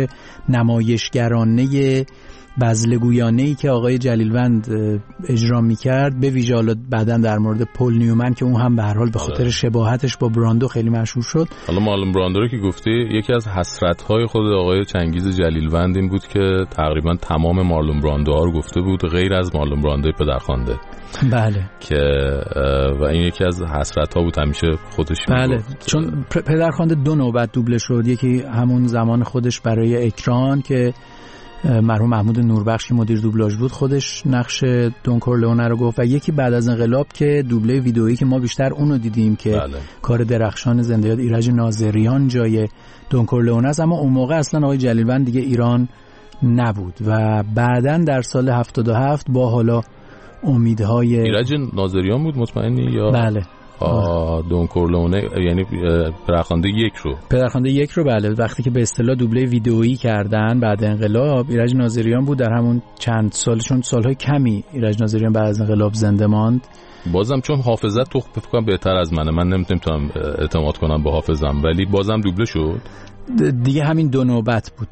نمایشگرانه بزلگویانه‌ای که آقای جلیلوند اجرا میکرد، به ویژه حالا بعداً در مورد پل نیومن که اون هم به هر حال به خاطر شباهتش با براندو خیلی مشهور شد. حالا مارلون براندو رو که گفتی، یکی از حسرت‌های خود آقای چنگیز جلیلوند این بود که تقریبا تمام مارلون براندوها رو گفته بود غیر از مارلون براندوی پدرخوانده. بله. که و این یکی از حسرت‌ها بود همیشه خودش. بله، چون پدرخوانده دو نوبت دوبله شد، یکی همون زمان خودش برای اکران که مرحوم محمود نوربخش مدیر دوبلاژ بود خودش نقش دون کورلئونه رو گفت، و یکی بعد از انقلاب که دوبله ویدئویی که ما بیشتر اونو دیدیم که بله. کار درخشان زنده یاد ایرج ناظریان جای دون کورلئونه است. اما اون موقع اصلا آقای جلیلوند دیگه ایران نبود و بعداً در سال هفتاد و هفت با حالا امیدهای ایرج ناظریان بود مطمئنی یا بله دون کورلئونه، یعنی پدرخوانده یک رو پدرخوانده یک رو بله، وقتی که به اصطلاح دوبله ویدئویی کردن بعد انقلاب، ایرج ناظریان بود. در همون چند سال، چون سالهای کمی ایرج ناظریان بعد از انقلاب زنده ماند. بازم چون حافظت تو فکر کنم بهتر از منه، من نمیتونم اعتماد کنم به حافظم، ولی بازم دوبله شد دیگه. همین دو نوبت بود. نه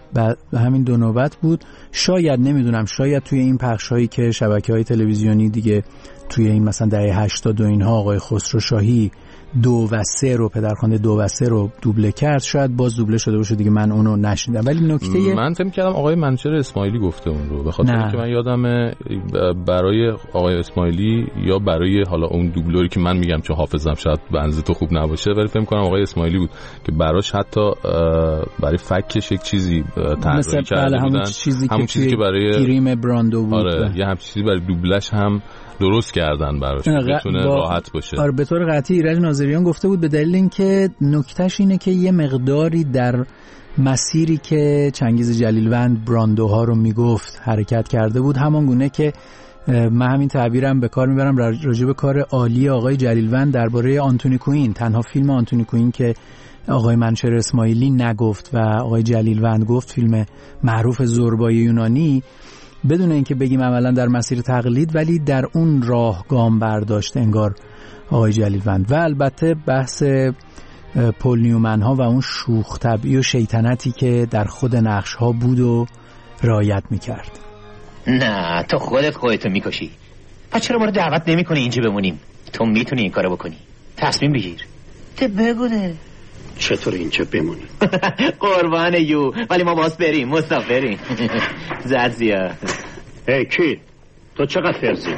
بعد همین دو نوبت بود. شاید نمیدونم، شاید توی این پخش‌هایی که شبکه‌های تلویزیونی دیگه توی این مثلا دهه هشتاد و اینها آقای خسرو شاهی دو و سه رو پدرخوانده دو و سه رو دوبله کرد، شاید باز دوبله شده باشه دیگه، من اونو نشنیدم. ولی نکته من فکر کردم آقای منصور اسماعیلی گفته اون رو، به خاطر اینکه من یادم برای آقای اسماعیلی یا برای حالا اون دوبلوری که من میگم چون حافظم شاید بنز تو خوب نباشه، ولی فکر کنم آقای اسماعیلی بود که براش حتی برای فکش یک چیزی طراحی کرده بودن، همون چیزی همون که, چیزی که برای کریم براندو بود. آره یه همچین چیزی برای دوبلش هم درست کردن براش بتونه با... راحت باشه. آره به طور قطعی ایرج ناظریان گفته بود به دلیل اینکه نکتهش اینه که یه مقداری در مسیری که چنگیز جلیلوند براندوها رو میگفت حرکت کرده بود، همان گونه که من همین تعبیرم به کار میبرم راجع به کار عالی آقای جلیلوند درباره آنتونی کوین، تنها فیلم آنتونی کوین که آقای منشر اسماعیلی نگفت و آقای جلیلوند گفت، فیلم معروف زوربای یونانی، بدون اینکه بگیم عملا در مسیر تقلید، ولی در اون راه گام برداشت انگار آقای جلیلوند. و البته بحث پل نیومن ها و اون شوخ طبعی و شیطنتی که در خود نقش ها بود و رعایت میکرد. نه تو خودت خودتو میکشی. پس چرا ما رو دعوت نمی کنی اینجا بمونیم؟ تو میتونی این کارو بکنی، تصمیم بگیر. تو بگو ده چطور اینجا بمونی؟ قربان یو، ولی ما باز بریم مسافریم. زد زیاد. هی کی؟ تو چقدر فرزی؟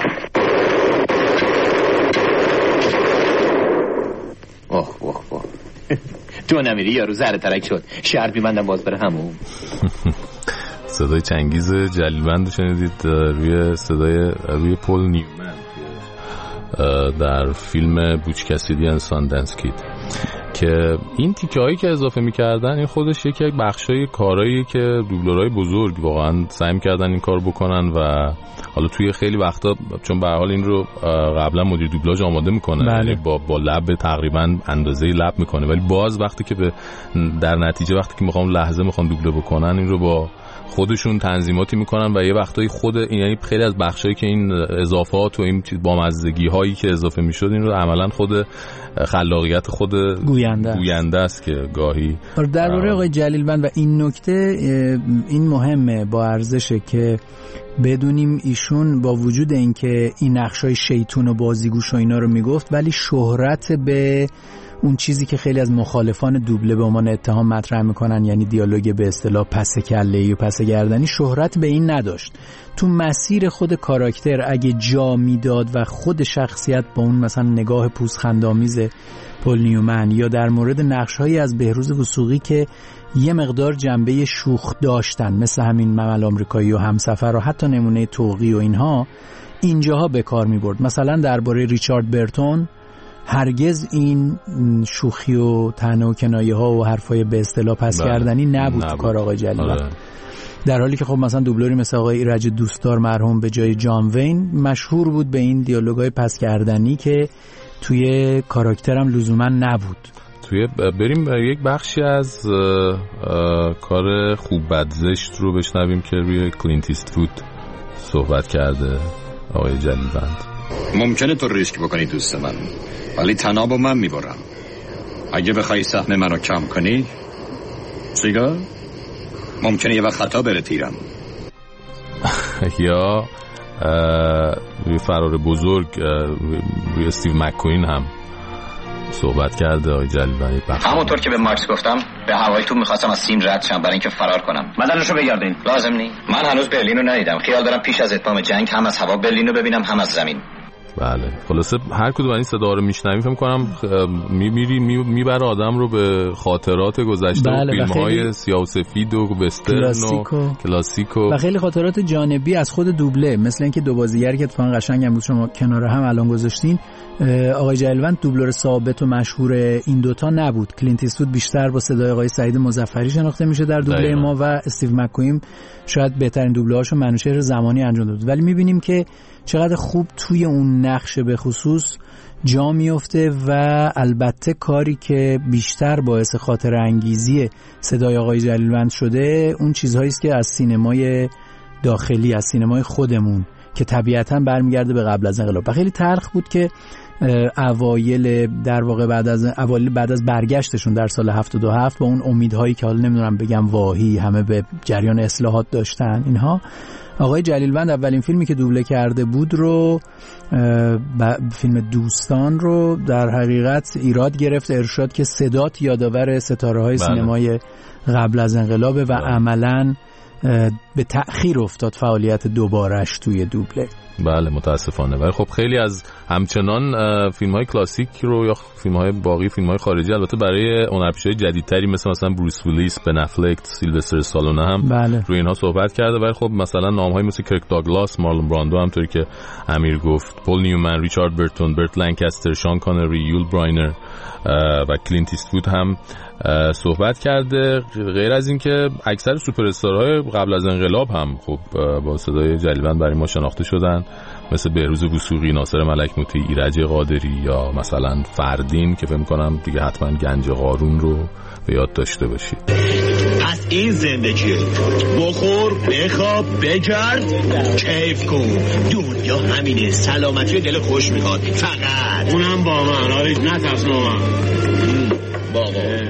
اوه اوه اوه تو نمیری یارو زهر ترک شد، شرط میبندم باز بره همون. صدای چنگیز جلیلوند شنیدید روی صدای روی پل نیومن در فیلم بوچ کسیدی ان ساندنس کید، که این تیکه هایی که اضافه میکردن این خودش یکی از بخشای کارهایی که دوبلورای بزرگ واقعا سعی میکردن این کار بکنن و حالا توی خیلی وقتا چون به هر حال این رو قبلا مدیر دوبلاژ آماده میکنه، یعنی با با لب تقریبا اندازه لب میکنه، ولی باز وقتی که به در نتیجه وقتی که میخوام لحظه میخوام دوبله بکنن این رو با خودشون تنظیماتی میکنن و یه وقتایی خود یعنی خیلی از بخشایی که این اضافات و این بامزدگی هایی که اضافه میشد این رو عملا خود خلاقیت خود گوینده, گوینده است که گاهی درباره آقای جلیلوند و این نکته این مهمه با ارزشه که بدونیم ایشون با وجود اینکه این نقشای شیطون و بازیگوش و اینا رو میگفت، ولی شهرت به اون چیزی که خیلی از مخالفان دوبله به عنوان اتهام مطرح میکنن، یعنی دیالوگ به اصطلاح پس کله‌ای و پس گردنی، شهرت به این نداشت. تو مسیر خود کاراکتر اگه جا میداد و خود شخصیت با اون مثلا نگاه پوزخندآمیز پل نیومن یا در مورد نقش‌هایی از بهروز وثوقی که یه مقدار جنبه شوخ داشتن مثل همین ممل آمریکایی و همسفر و حتی نمونه توقی و اینها، اینجاها به کار می‌برد. مثلا درباره ریچارد برتون هرگز این شوخی و طعنه و کنایه ها و حرفای به اصطلاح پس کردنی نبود تو کار آقای جلیلوند، در حالی که خب مثلا دوبلوری مثل آقای ایرج دوستدار مرحوم به جای جان وین مشهور بود به این دیالوگای پس کردنی که توی کاراکترم لزوما نبود. توی بریم یک بخشی از اه اه کار خوب بد زشت رو بشنویم که روی کلینت ایستوود صحبت کرده آقای جلیلوند. ممکنه تو ریسک بکنی دوست من، ولی تناب من میبرم. اگه بخوای سهم منو کم کنی سیگار ممکنه یه وقت خطا بره تیرم. یا روی فرار بزرگ روی استیو مک‌کوین هم صحبت کرده آقای جلیلوند. همونطور که به مارکس گفتم به هوای تو میخواستم از سیم رد شم برای اینکه فرار کنم. بدنشو بگردین. لازم نی. من هنوز برلین رو ندیدم. خیال دارم پیش از اتمام جنگ هم از هوا برلین رو ببینم هم از زمین. بله خلاصه هر کدوم این صدا رو میشنویم فکر کنم میبری میبره آدم رو به خاطرات گذشته بله، و فیلم‌های سیاه و سفید و وسترن و کلاسیک و خیلی خاطرات جانبی از خود دوبله، مثل اینکه دو بازیگری که اتفاقا قشنگ امروز شما کنار هم الان گذاشتین. آقای جلیلوند دوبلور ثابت و مشهور این دوتا نبود. کلینت ایستوود بیشتر با صدای آقای سعید مظفری شناخته میشه در دوبله ما و استیو مک‌کوین شاید بهترین دوبله‌هاشو منوچهر زمانی انجام داد، ولی می‌بینیم که چقدر خوب توی اون نقش به خصوص جا میفته و البته کاری که بیشتر باعث خاطر انگیزی صدای آقای جلیلوند شده اون چیزهایی است که از سینمای داخلی، از سینمای خودمون که طبیعتاً برمیگرده به قبل از انقلاب. و خیلی تلخ بود که اوایل در واقع بعد از اوایل بعد از برگشتشون در سال هفتاد و هفت با اون امیدهایی که حالا نمیدونم بگم واهی همه به جریان اصلاحات داشتن اینها، آقای جلیلوند اولین فیلمی که دوبله کرده بود رو فیلم دوستان رو در حقیقت ایراد گرفت، ارشاد که صدات یادآور ستاره‌های سینمای قبل از انقلابه و عملاً به تأخیر افتاد فعالیت دوبارش توی دوبله. بله متاسفانه. ولی خب خیلی از همچنان فیلم‌های کلاسیک رو یا فیلم‌های باقی فیلم‌های خارجی البته برای هنرپیشه‌های جدیدتری مثل مثلا بروس ویلیس، بن افلک، سیلوستر استالونه هم بله. روی اینها صحبت کرده. ولی خب مثلا نام‌های مثل کرک داگلاس، مارلون براندو همونطوری که امیر گفت، پول نیومن، ریچارد برتون، برت لنکستر، شان کانری، یول براینر و کلینت ایستوود هم صحبت کرده. غیر از این که اکثر سوپر استارهای قبل از انقلاب هم خب با صدای جلیلوند برای ما شناخته شدن، مثل بهروز وثوقی، ناصر ملک موتی، ایرج قادری یا مثلا فردین که فکر می‌کنم دیگه حتما گنج قارون رو به یاد داشته باشید. پس این زندگی، بخور، بخواب، بگرد، کیف کن. دنیا همینه، سلامتی دل خوش میخواد فقط. اونم با من، آریز نترس من بابا.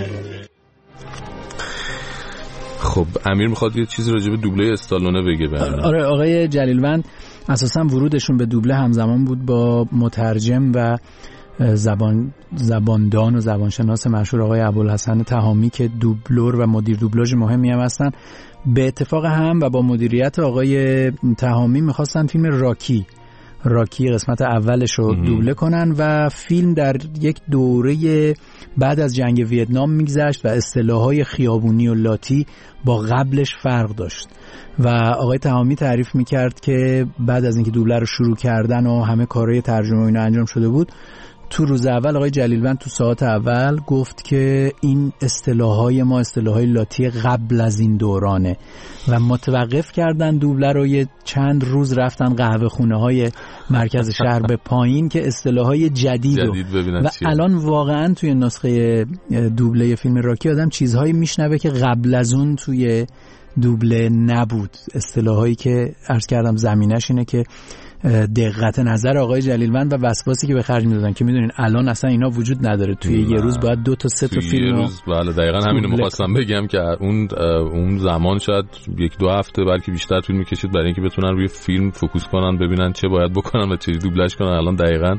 خب امیر میخواد یه چیزی راجع به دوبله استالونه بگه. بهم آره آقای جلیلوند اساسا ورودشون به دوبله همزمان بود با مترجم و زبان زباندان و زبانشناس مشهور آقای ابوالحسن تهامی که دوبلور و مدیر دوبلاژ مهمی هم هستن. به اتفاق هم و با مدیریت آقای تهامی میخواستن فیلم راکی راکی قسمت اولش رو دوبله کنن و فیلم در یک دوره بعد از جنگ ویتنام میگذشت و اصطلاحات خیابونی و لاتی با قبلش فرق داشت و آقای تهامی تعریف میکرد که بعد از اینکه دوبله رو شروع کردن و همه کارهای ترجمه اینا انجام شده بود، تو روز اول آقای جلیلوند تو ساعت اول گفت که این اصطلاحای ما اصطلاحای لاتی قبل از این دورانه و متوقف کردن دوبله رو. یه چند روز رفتن قهوه خونه های مرکز شهر به پایین که اصطلاحای جدید, جدید و چیه. الان واقعا توی نسخه دوبله فیلم راکی آدم چیزهایی میشنوه که قبل از اون توی دوبله نبود. اصطلاحایی که عرض کردم زمینش اینه که دقت نظر آقای جلیلوند و وسواسی که به خرج میدادن که میدونین الان اصلا اینا وجود نداره. توی نه. یه روز باید دو تا سه تا فیلم روز بله دقیقاً همینو می‌خواستم بگم که اون اون زمان شاید یک دو هفته بلکه بیشتر طول می‌کشید برای اینکه بتونن روی فیلم فوکوس کنن، ببینن چه باید بکنن و چه دوبلش کنن. الان دقیقاً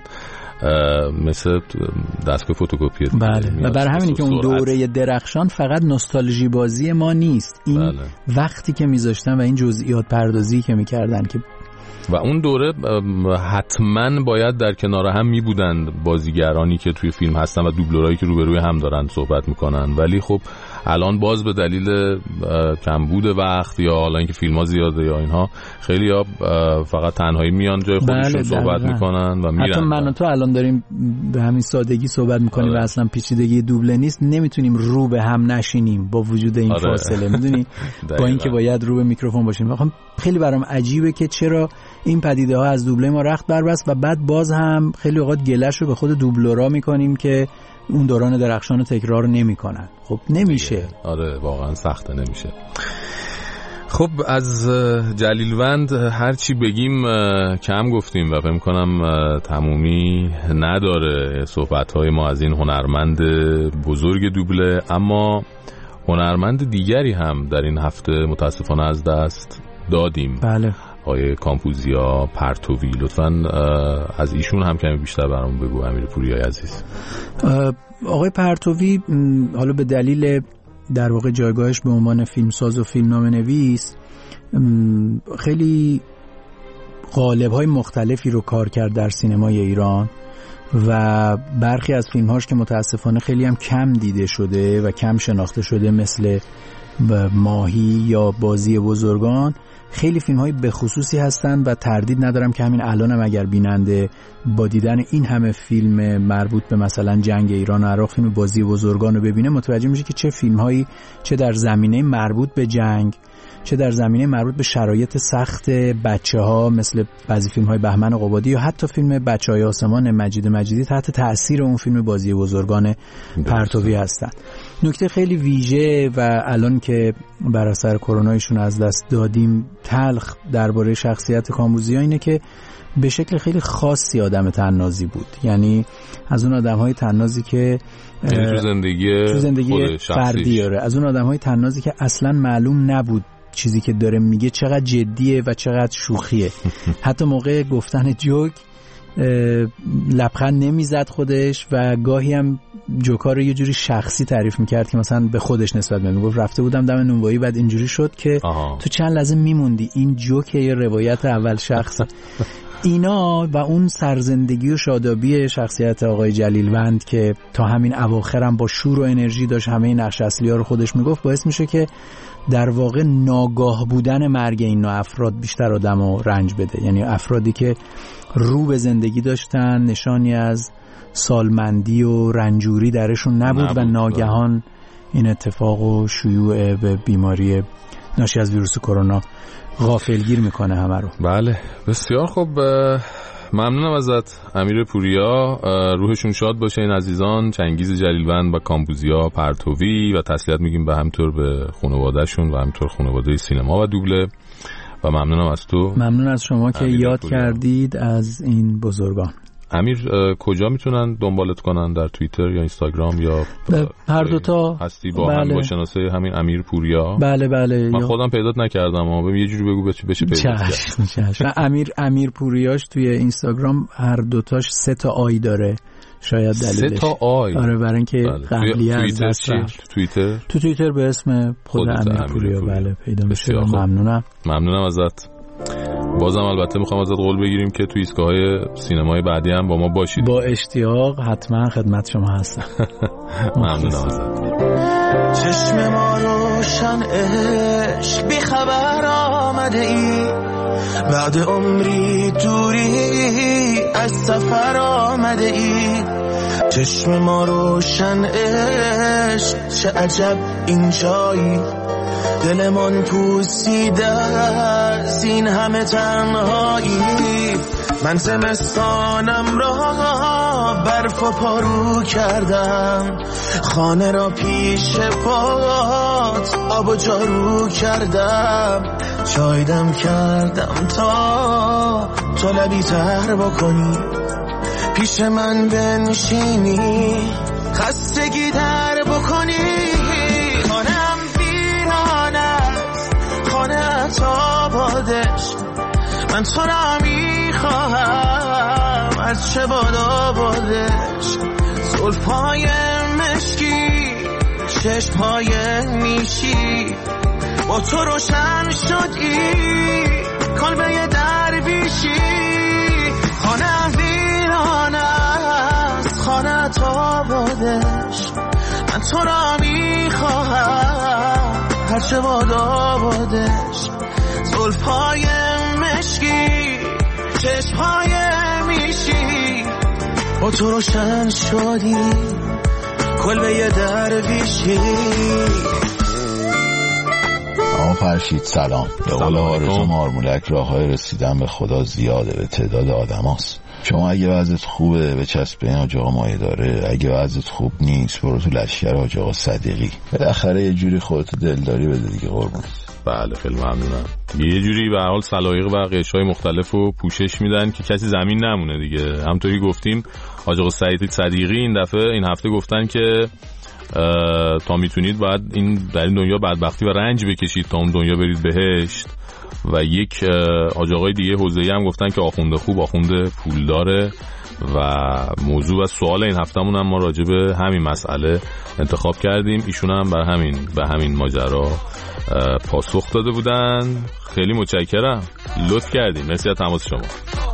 مثل دستگاه فتوکپی. بله و برای همینه که اون دوره درخشان فقط نوستالژی بازی ما نیست، این بله. وقتی که میذاشتن و این جزئیات پردازی که میکردن که و اون دوره حتما باید در کنار هم می بودند بازیگرانی که توی فیلم هستن و دوبلورایی که روبروی هم دارن صحبت میکنن. ولی خب الان باز به دلیل کمبود وقت یا حالا اینکه فیلم‌ها زیاده یا اینها خیلی ها فقط تنهایی میان جای خودشون بله صحبت میکنن و میرن. حتی من و تو الان داریم به همین سادگی صحبت میکنیم آره. و اصلا پیچیدگی دوبله نیست، نمیتونیم رو به هم نشینیم با وجود این آره. فاصله میدونی با اینکه باید رو به میکروفون باشیم. واقعا خیلی برام عجیبه که چرا این پدیده ها از دوبله ما رخت بربست و بعد باز هم خیلی اوقات گله‌ش رو به خود دوبلورا میکنیم که اون دوران درخشان رو تکرار نمیکنن. خب نمیشه. آره واقعا سخته، نمیشه. خب از جلیلوند هر چی بگیم کم گفتیم و فکر می‌کنم تمومی نداره صحبت‌های ما از این هنرمند بزرگ دوبله. اما هنرمند دیگری هم در این هفته متاسفانه از دست دادیم. بله. آقای کامپوزیا پرتوی. لطفاً از ایشون هم کمی بیشتر برام بگو امیر پوریای عزیز. آقای پرتوی حالا به دلیل در واقع جایگاهش به عنوان فیلمساز و فیلمنامه نویس خیلی قالب‌های مختلفی رو کار کرد در سینمای ایران و برخی از فیلم‌هاش که متاسفانه خیلی هم کم دیده شده و کم شناخته شده مثل ماهی یا بازی بزرگان خیلی فیلم‌های بخصوصی هستن و تردید ندارم که همین الانم اگر بیننده با دیدن این همه فیلم مربوط به مثلا جنگ ایران و عراق فیلم بازی بزرگان رو ببینه متوجه میشه که چه فیلم‌هایی چه در زمینه مربوط به جنگ چه در زمینه مربوط به شرایط سخت بچه‌ها مثل بعضی فیلم‌های بهمن قبادی یا حتی فیلم بچه‌های آسمان مجید مجیدی تحت تأثیر اون فیلم بازی بزرگان پرتوی هستند. نکته خیلی ویژه و الان که بر اثر کرونا ایشون از دست دادیم تلخ درباره شخصیت کامبوزیا اینه که به شکل خیلی خاصی آدم طنازی بود. یعنی از اون آدم‌های طنازی که تو زندگی تو زندگی فردی داره، از اون آدم‌های طنازی که اصلا معلوم نبود چیزی که داره میگه چقدر جدیه و چقدر شوخیه. حتی موقع گفتن جوک لبخند نمیزد خودش و گاهی هم جوکا رو یه جوری شخصی تعریف میکرد که مثلا به خودش نسبت می‌داد. میگفت رفته بودم دم نونوایی بعد اینجوری شد که آها. تو چند لحظه میموندی این جوکه یا روایت اول شخص. اینا و اون سرزندگی و شادابی شخصیت آقای جلیلوند که تا همین اواخرم با شور و انرژی داشت همه نقش اصلی‌ها رو خودش میگفت باعث میشه که در واقع ناگاه بودن مرگ این نوع افراد بیشتر آدمو رنج بده. یعنی افرادی که رو به زندگی داشتن، نشانی از سالمندی و رنجوری درشون نبود, نبود و ناگهان این اتفاق و شیوع به بیماری ناشی از ویروس کرونا غافلگیر میکنه همه رو. بله بسیار خوب، ممنونم ازت امیر پوریا، روحشون شاد باشه این عزیزان چنگیز جلیلوند و کامبوزیا پرتوی و تسلیت میگیم به همطور به خانوادهشون و همطور خانواده سینما و دوبله و ممنونم از تو. ممنون از شما که یاد پوریا. کردید از این بزرگان. امیر کجا میتونن دنبالت کنن؟ در توییتر یا اینستاگرام یا هر دوتا هستی با بله. هم با شناسه همین امیر پوریا؟ بله بله. من خودم پیدات نکردم اما یه جوری بگو بچه بشه پیدا کرد. امیر امیر پوریاش توی اینستاگرام هر دوتاش سه تا آی داره، شاید دلیلش سه تا آی. آره برای اینکه قبلی از دست رفت. توییتر تو توییتر به اسم خود امیر پوریا بله پیدا میشه. ممنونم. ممنونم ازت. بازم البته میخوام ازت قول بگیریم که تو ایستگاه‌های سینمای بعدی هم با ما باشید. با اشتیاق حتما خدمت شما هستم. ممنونم ازت. چشم ما روشن عشق بی خبر آمده ای، بعد عمری دوری از سفر آمده ای. چشم ما روشن عشق چه عجب اینجایی، دلمان پوسیده از این همه تنهایی. من زمستانم را برف و پارو کردم، خانه را پیش پات آب و جارو کردم. چایدم کردم تا تو لبی تر بکنی، پیش من بنشینی خستگی در بکنی. تا بادش من تو را میخواهم، از چه بادا بادش. زلفای مشکی چشمهای نیشی با تو روشن شدی، کلبه درویشی. خانه ویران است خانه تا بادش، من تو را میخواهم هرچه بادا بادش. زلفای مشکی چشمهای میشی با تو روشن شدی، کلبه درویشی. آقا فرشید سلام. به قول آرزو مارمولک راه های رسیدن به خدا زیاده، به تعداد آدم هست. شما اگه وضعت خوبه به چسب این حاج آقا مایه داره، اگه وضعت خوب نیست برو تو لشکر حاج آقا صدیقی، بالاخره یه جوری خودت دلداری بده دیگه قربونت. بله خیلی ممنونم. یه جوری به هر حال سلایق و قشای مختلف رو پوشش میدن که کسی زمین نمونه دیگه. همونطوری گفتیم حاج آقا سعید صدیقی این دفعه این هفته گفتن که تا میتونید باید این در این دنیا بدبختی و رنج بکشید تا اون دنیا برید بهشت. و یک حاج آقای دیگه حوزه‌ای هم گفتن که آخونده خوب آخونده پول داره. و موضوع و سوال این هفتهمون هم ما راجع به همین مسئله انتخاب کردیم. ایشون هم بر همین به همین ماجرا پاسخ داده بودن. خیلی متشکرم، لطف کردیم، مرسی از تماس شما.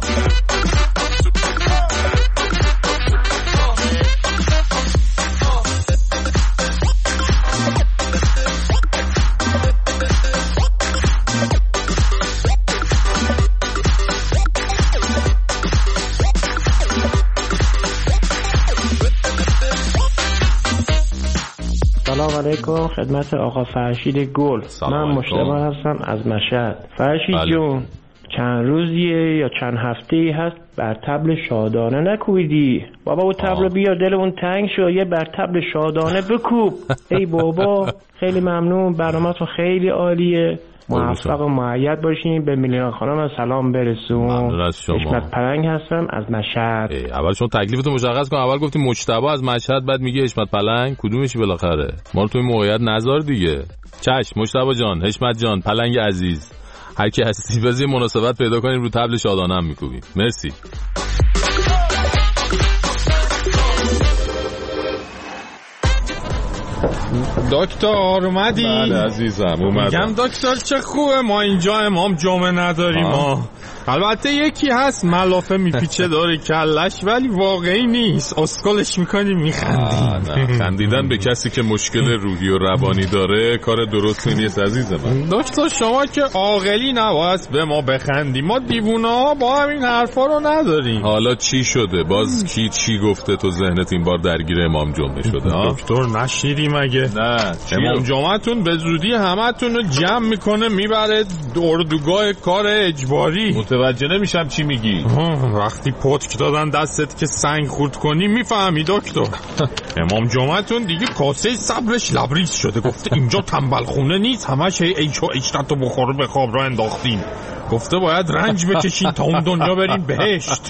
سلام علیکم خدمت آقا فرشید گل. من مشتبه هستم از مشهد. فرشید بله. جون چند روزیه یا چند هفته‌ای هست بر طبل شادانه نکوبیدی. بابا اون طبل بیار، دل اون تنگ شو، یه بر طبل شادانه بکوب. ای بابا خیلی ممنون، برنامه‌تون خیلی عالیه. موفق و مؤید باشین. به میلیون خانم سلام برسون. حشمت پلنگ هستم از مشهد. اول شما تکلیفتو مشخص کن. اول گفتی مجتبی از مشهد، بعد میگه حشمت پلنگ. کدومشی بالاخره؟ ما رو تو این موقعیت نذار دیگه. چشم مجتبی جان، حشمت جان، پلنگ عزیز، هر کی هستی بذار مناسبت پیدا کنیم رو طبل شادانه هم میکوبیم. مرسی. دکتر اومدی؟ بله عزیزم اومدم. میگم دکتر چه خوبه ما اینجا امام جمعه نداریم. ما البته یکی هست ملافه میپیچه داره کلش، ولی واقعی نیست. اسکلش میکنی میخندی. نه خندیدن به کسی که مشکل روحی و روانی داره کار درست نیست عزیز من. دکتر شما که عاقلی نباید به ما بخندی، ما دیوونه ها با همین حرفا رو نداریم. حالا چی شده؟ باز کی چی گفته تو ذهنت این بار درگیر امام جمعه شده ها؟ دکتر نشیدی مگه؟ نه امام جمعهتون به زودی همتون رو جمع میکنه میبره اردوگاه کار اجباری. متوجه نمیشم چی میگی. وقتی پتک دادن دستت که سنگ خورد کنی میفهمی دکتر. امام جمعهتون دیگه کاسه صبرش لبریز شده، گفته اینجا تنبل خونه نیست، همش ایچ و ایچتو بخوره به خواب را انداختیم. گفته باید رنج بکشین تا اون دنیا بریم بهشت.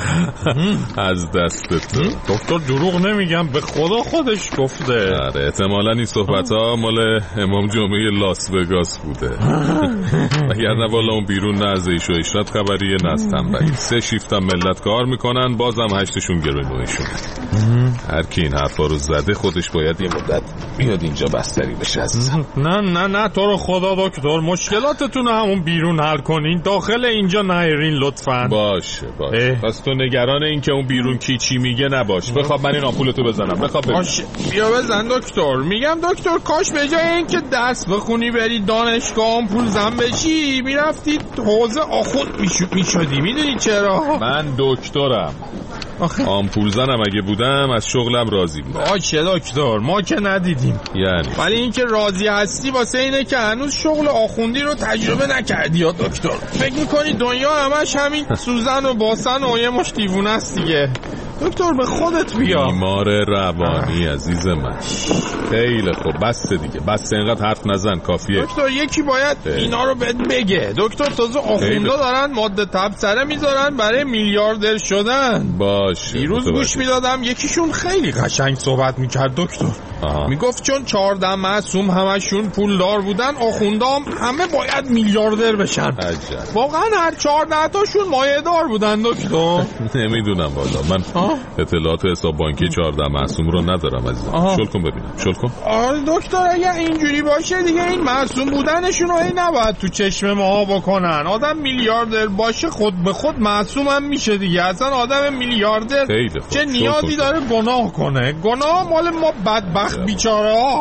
از دستت دکتر دروغ نمیگم، به خدا خودش گفته. آره احتمالاً این صحبت ها مال امام جمعه لاس وگاس بوده. وگرنه والا اون بیرون نه از ایش و ایشت خبریه نه از تنبلی. سه شیفت هم ملت کار میکنن، بازم هشتشون گروه نوعشون. هر کی این حرفا رو زده خودش باید یه مدت بیاد اینجا بستری بشه عزیزم. نه نه نه تو رو خدا دکتر، مشکلاتتون همون بیرون حل کنین، داخل اینجا نیرین لطفاً. باشه باشه. پس تو نگران این که اون بیرون کی چی میگه نباش. بخواب من این آمپولتو بزنم. بخواب باشه. بیا بزن دکتر. میگم دکتر کاش به جای این که درس بخونی بری دانشگاه آمپول زن بشی میرفتی حوزه آخوند میشدی. میدونی چرا؟ من دکترم. آمپول زنم اگه بودم از شغلم راضی بودم. باشه دکتر ما که ندیدیم یعنی، ولی این که راضی هستی واسه اینه که هنوز شغل آخوندی رو تجربه نکردی یا دکتر. فکر میکنی دنیا همش همین سوزن و باسن و یه مش دیوونه است دیگه. دکتر به خودت بیا. بیمار روانی عزیز من. خیلی خوب بسته دیگه، بسته اینقدر حرف نزن کافیه. دکتر یکی باید اه. اینا رو بهت بگه. دکتر تازه آخوندا دارن ماده تبصره میذارن برای میلیاردر شدن. باشه. دیروز گوش میدادم یکیشون خیلی قشنگ صحبت میکرد دکتر. آها. میگفت چون چهارده معصوم همشون پولدار بودن، آخوندام همه باید میلیاردر بشن. عجب. واقعا هر چهارده تاشون مایه‌دار بودن دکتر. نمیدونم والا، من آه؟ اطلاعات حساب بانکی چهارده معصوم رو ندارم عزیزم. شل کن ببینم. شل کن. آره دکتر اگه اینجوری باشه دیگه این معصوم بودنشون رو این نباید تو چشم ما بکنن. آدم میلیاردر باشه خود به خود معصوم هم میشه دیگه. اصلا آدم میلیاردر چه نیازی داره گناه کنه؟ گناه مال ما بدبخت بیچاره ها.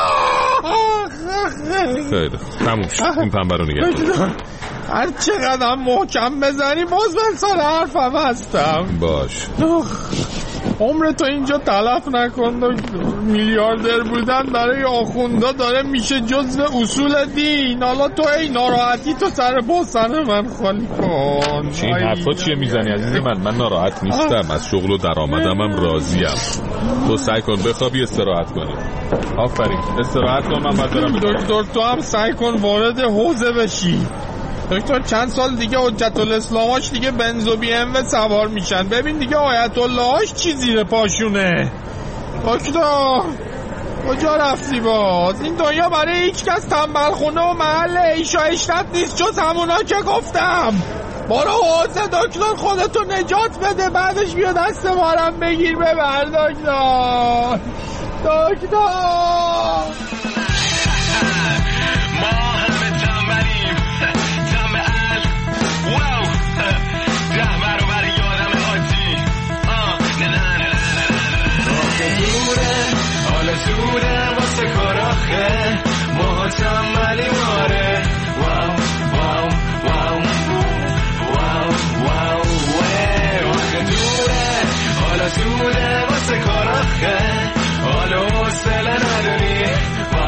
خیلی تموم شد. این پنبه رو نگه هر چقدر محکم بزنی باز من سر حرفم هستم. باش. عمرتو اینجا تلف نکن دکتر. میلیاردر بودن برای آخوندا داره میشه جزو اصول دین. حالا تو ای ناراحتی تو سر باسن من خالی کن. چی این حرفا چیه میزنی عزیز من؟ من ناراحت نیستم، از شغل و درآمدم هم راضیم. تو سعی کن بخوابی استراحت کنی. آفرین استراحت کن. من بعد برم. دکتر تو هم سعی کن وارد حوزه بشی. دکتر چند سال دیگه حجت الاسلاماش دیگه بنز و بی ام و سوار میشن. ببین دیگه آیت اللهاش چی زیر پاشونه. دکتر کجا رفتی باز؟ این دنیا برای هیچ کس تنبل خونه و محل عیشا عشرت نیست جز همونا که گفتم. برو حوزه دکتر، خودتو نجات بده، بعدش بیا دست مارم بگیر ببر دکتر. دکتر دوره واسه کاراخه ما تنبلی ماره. واو واو واو واو واو وقت دوره حالا دوره واسه کاراخه حالا حوصله نداری.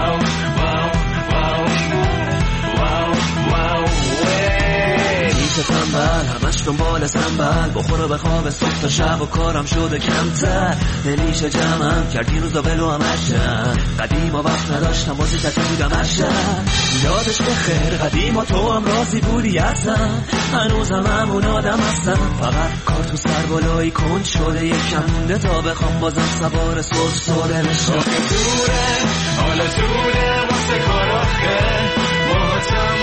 همیشه تنبل همش دنبال سنبل بخور و بخواب صبح تا شب و کارم شده کمتر دلیش جمعم کردی روزا ولو همشن قدیما وقت نداشتم بازی کتی بودم هشن یادش بخیر قدیما تو هم راضی بودی اصلا هنوزم همون آدم هستم فقط کار تو سر بالایی کن شده یکم مونده تا بخوام بازم سوار سوز سوره نشم دوره حالا دوره واسه کار آخه با هم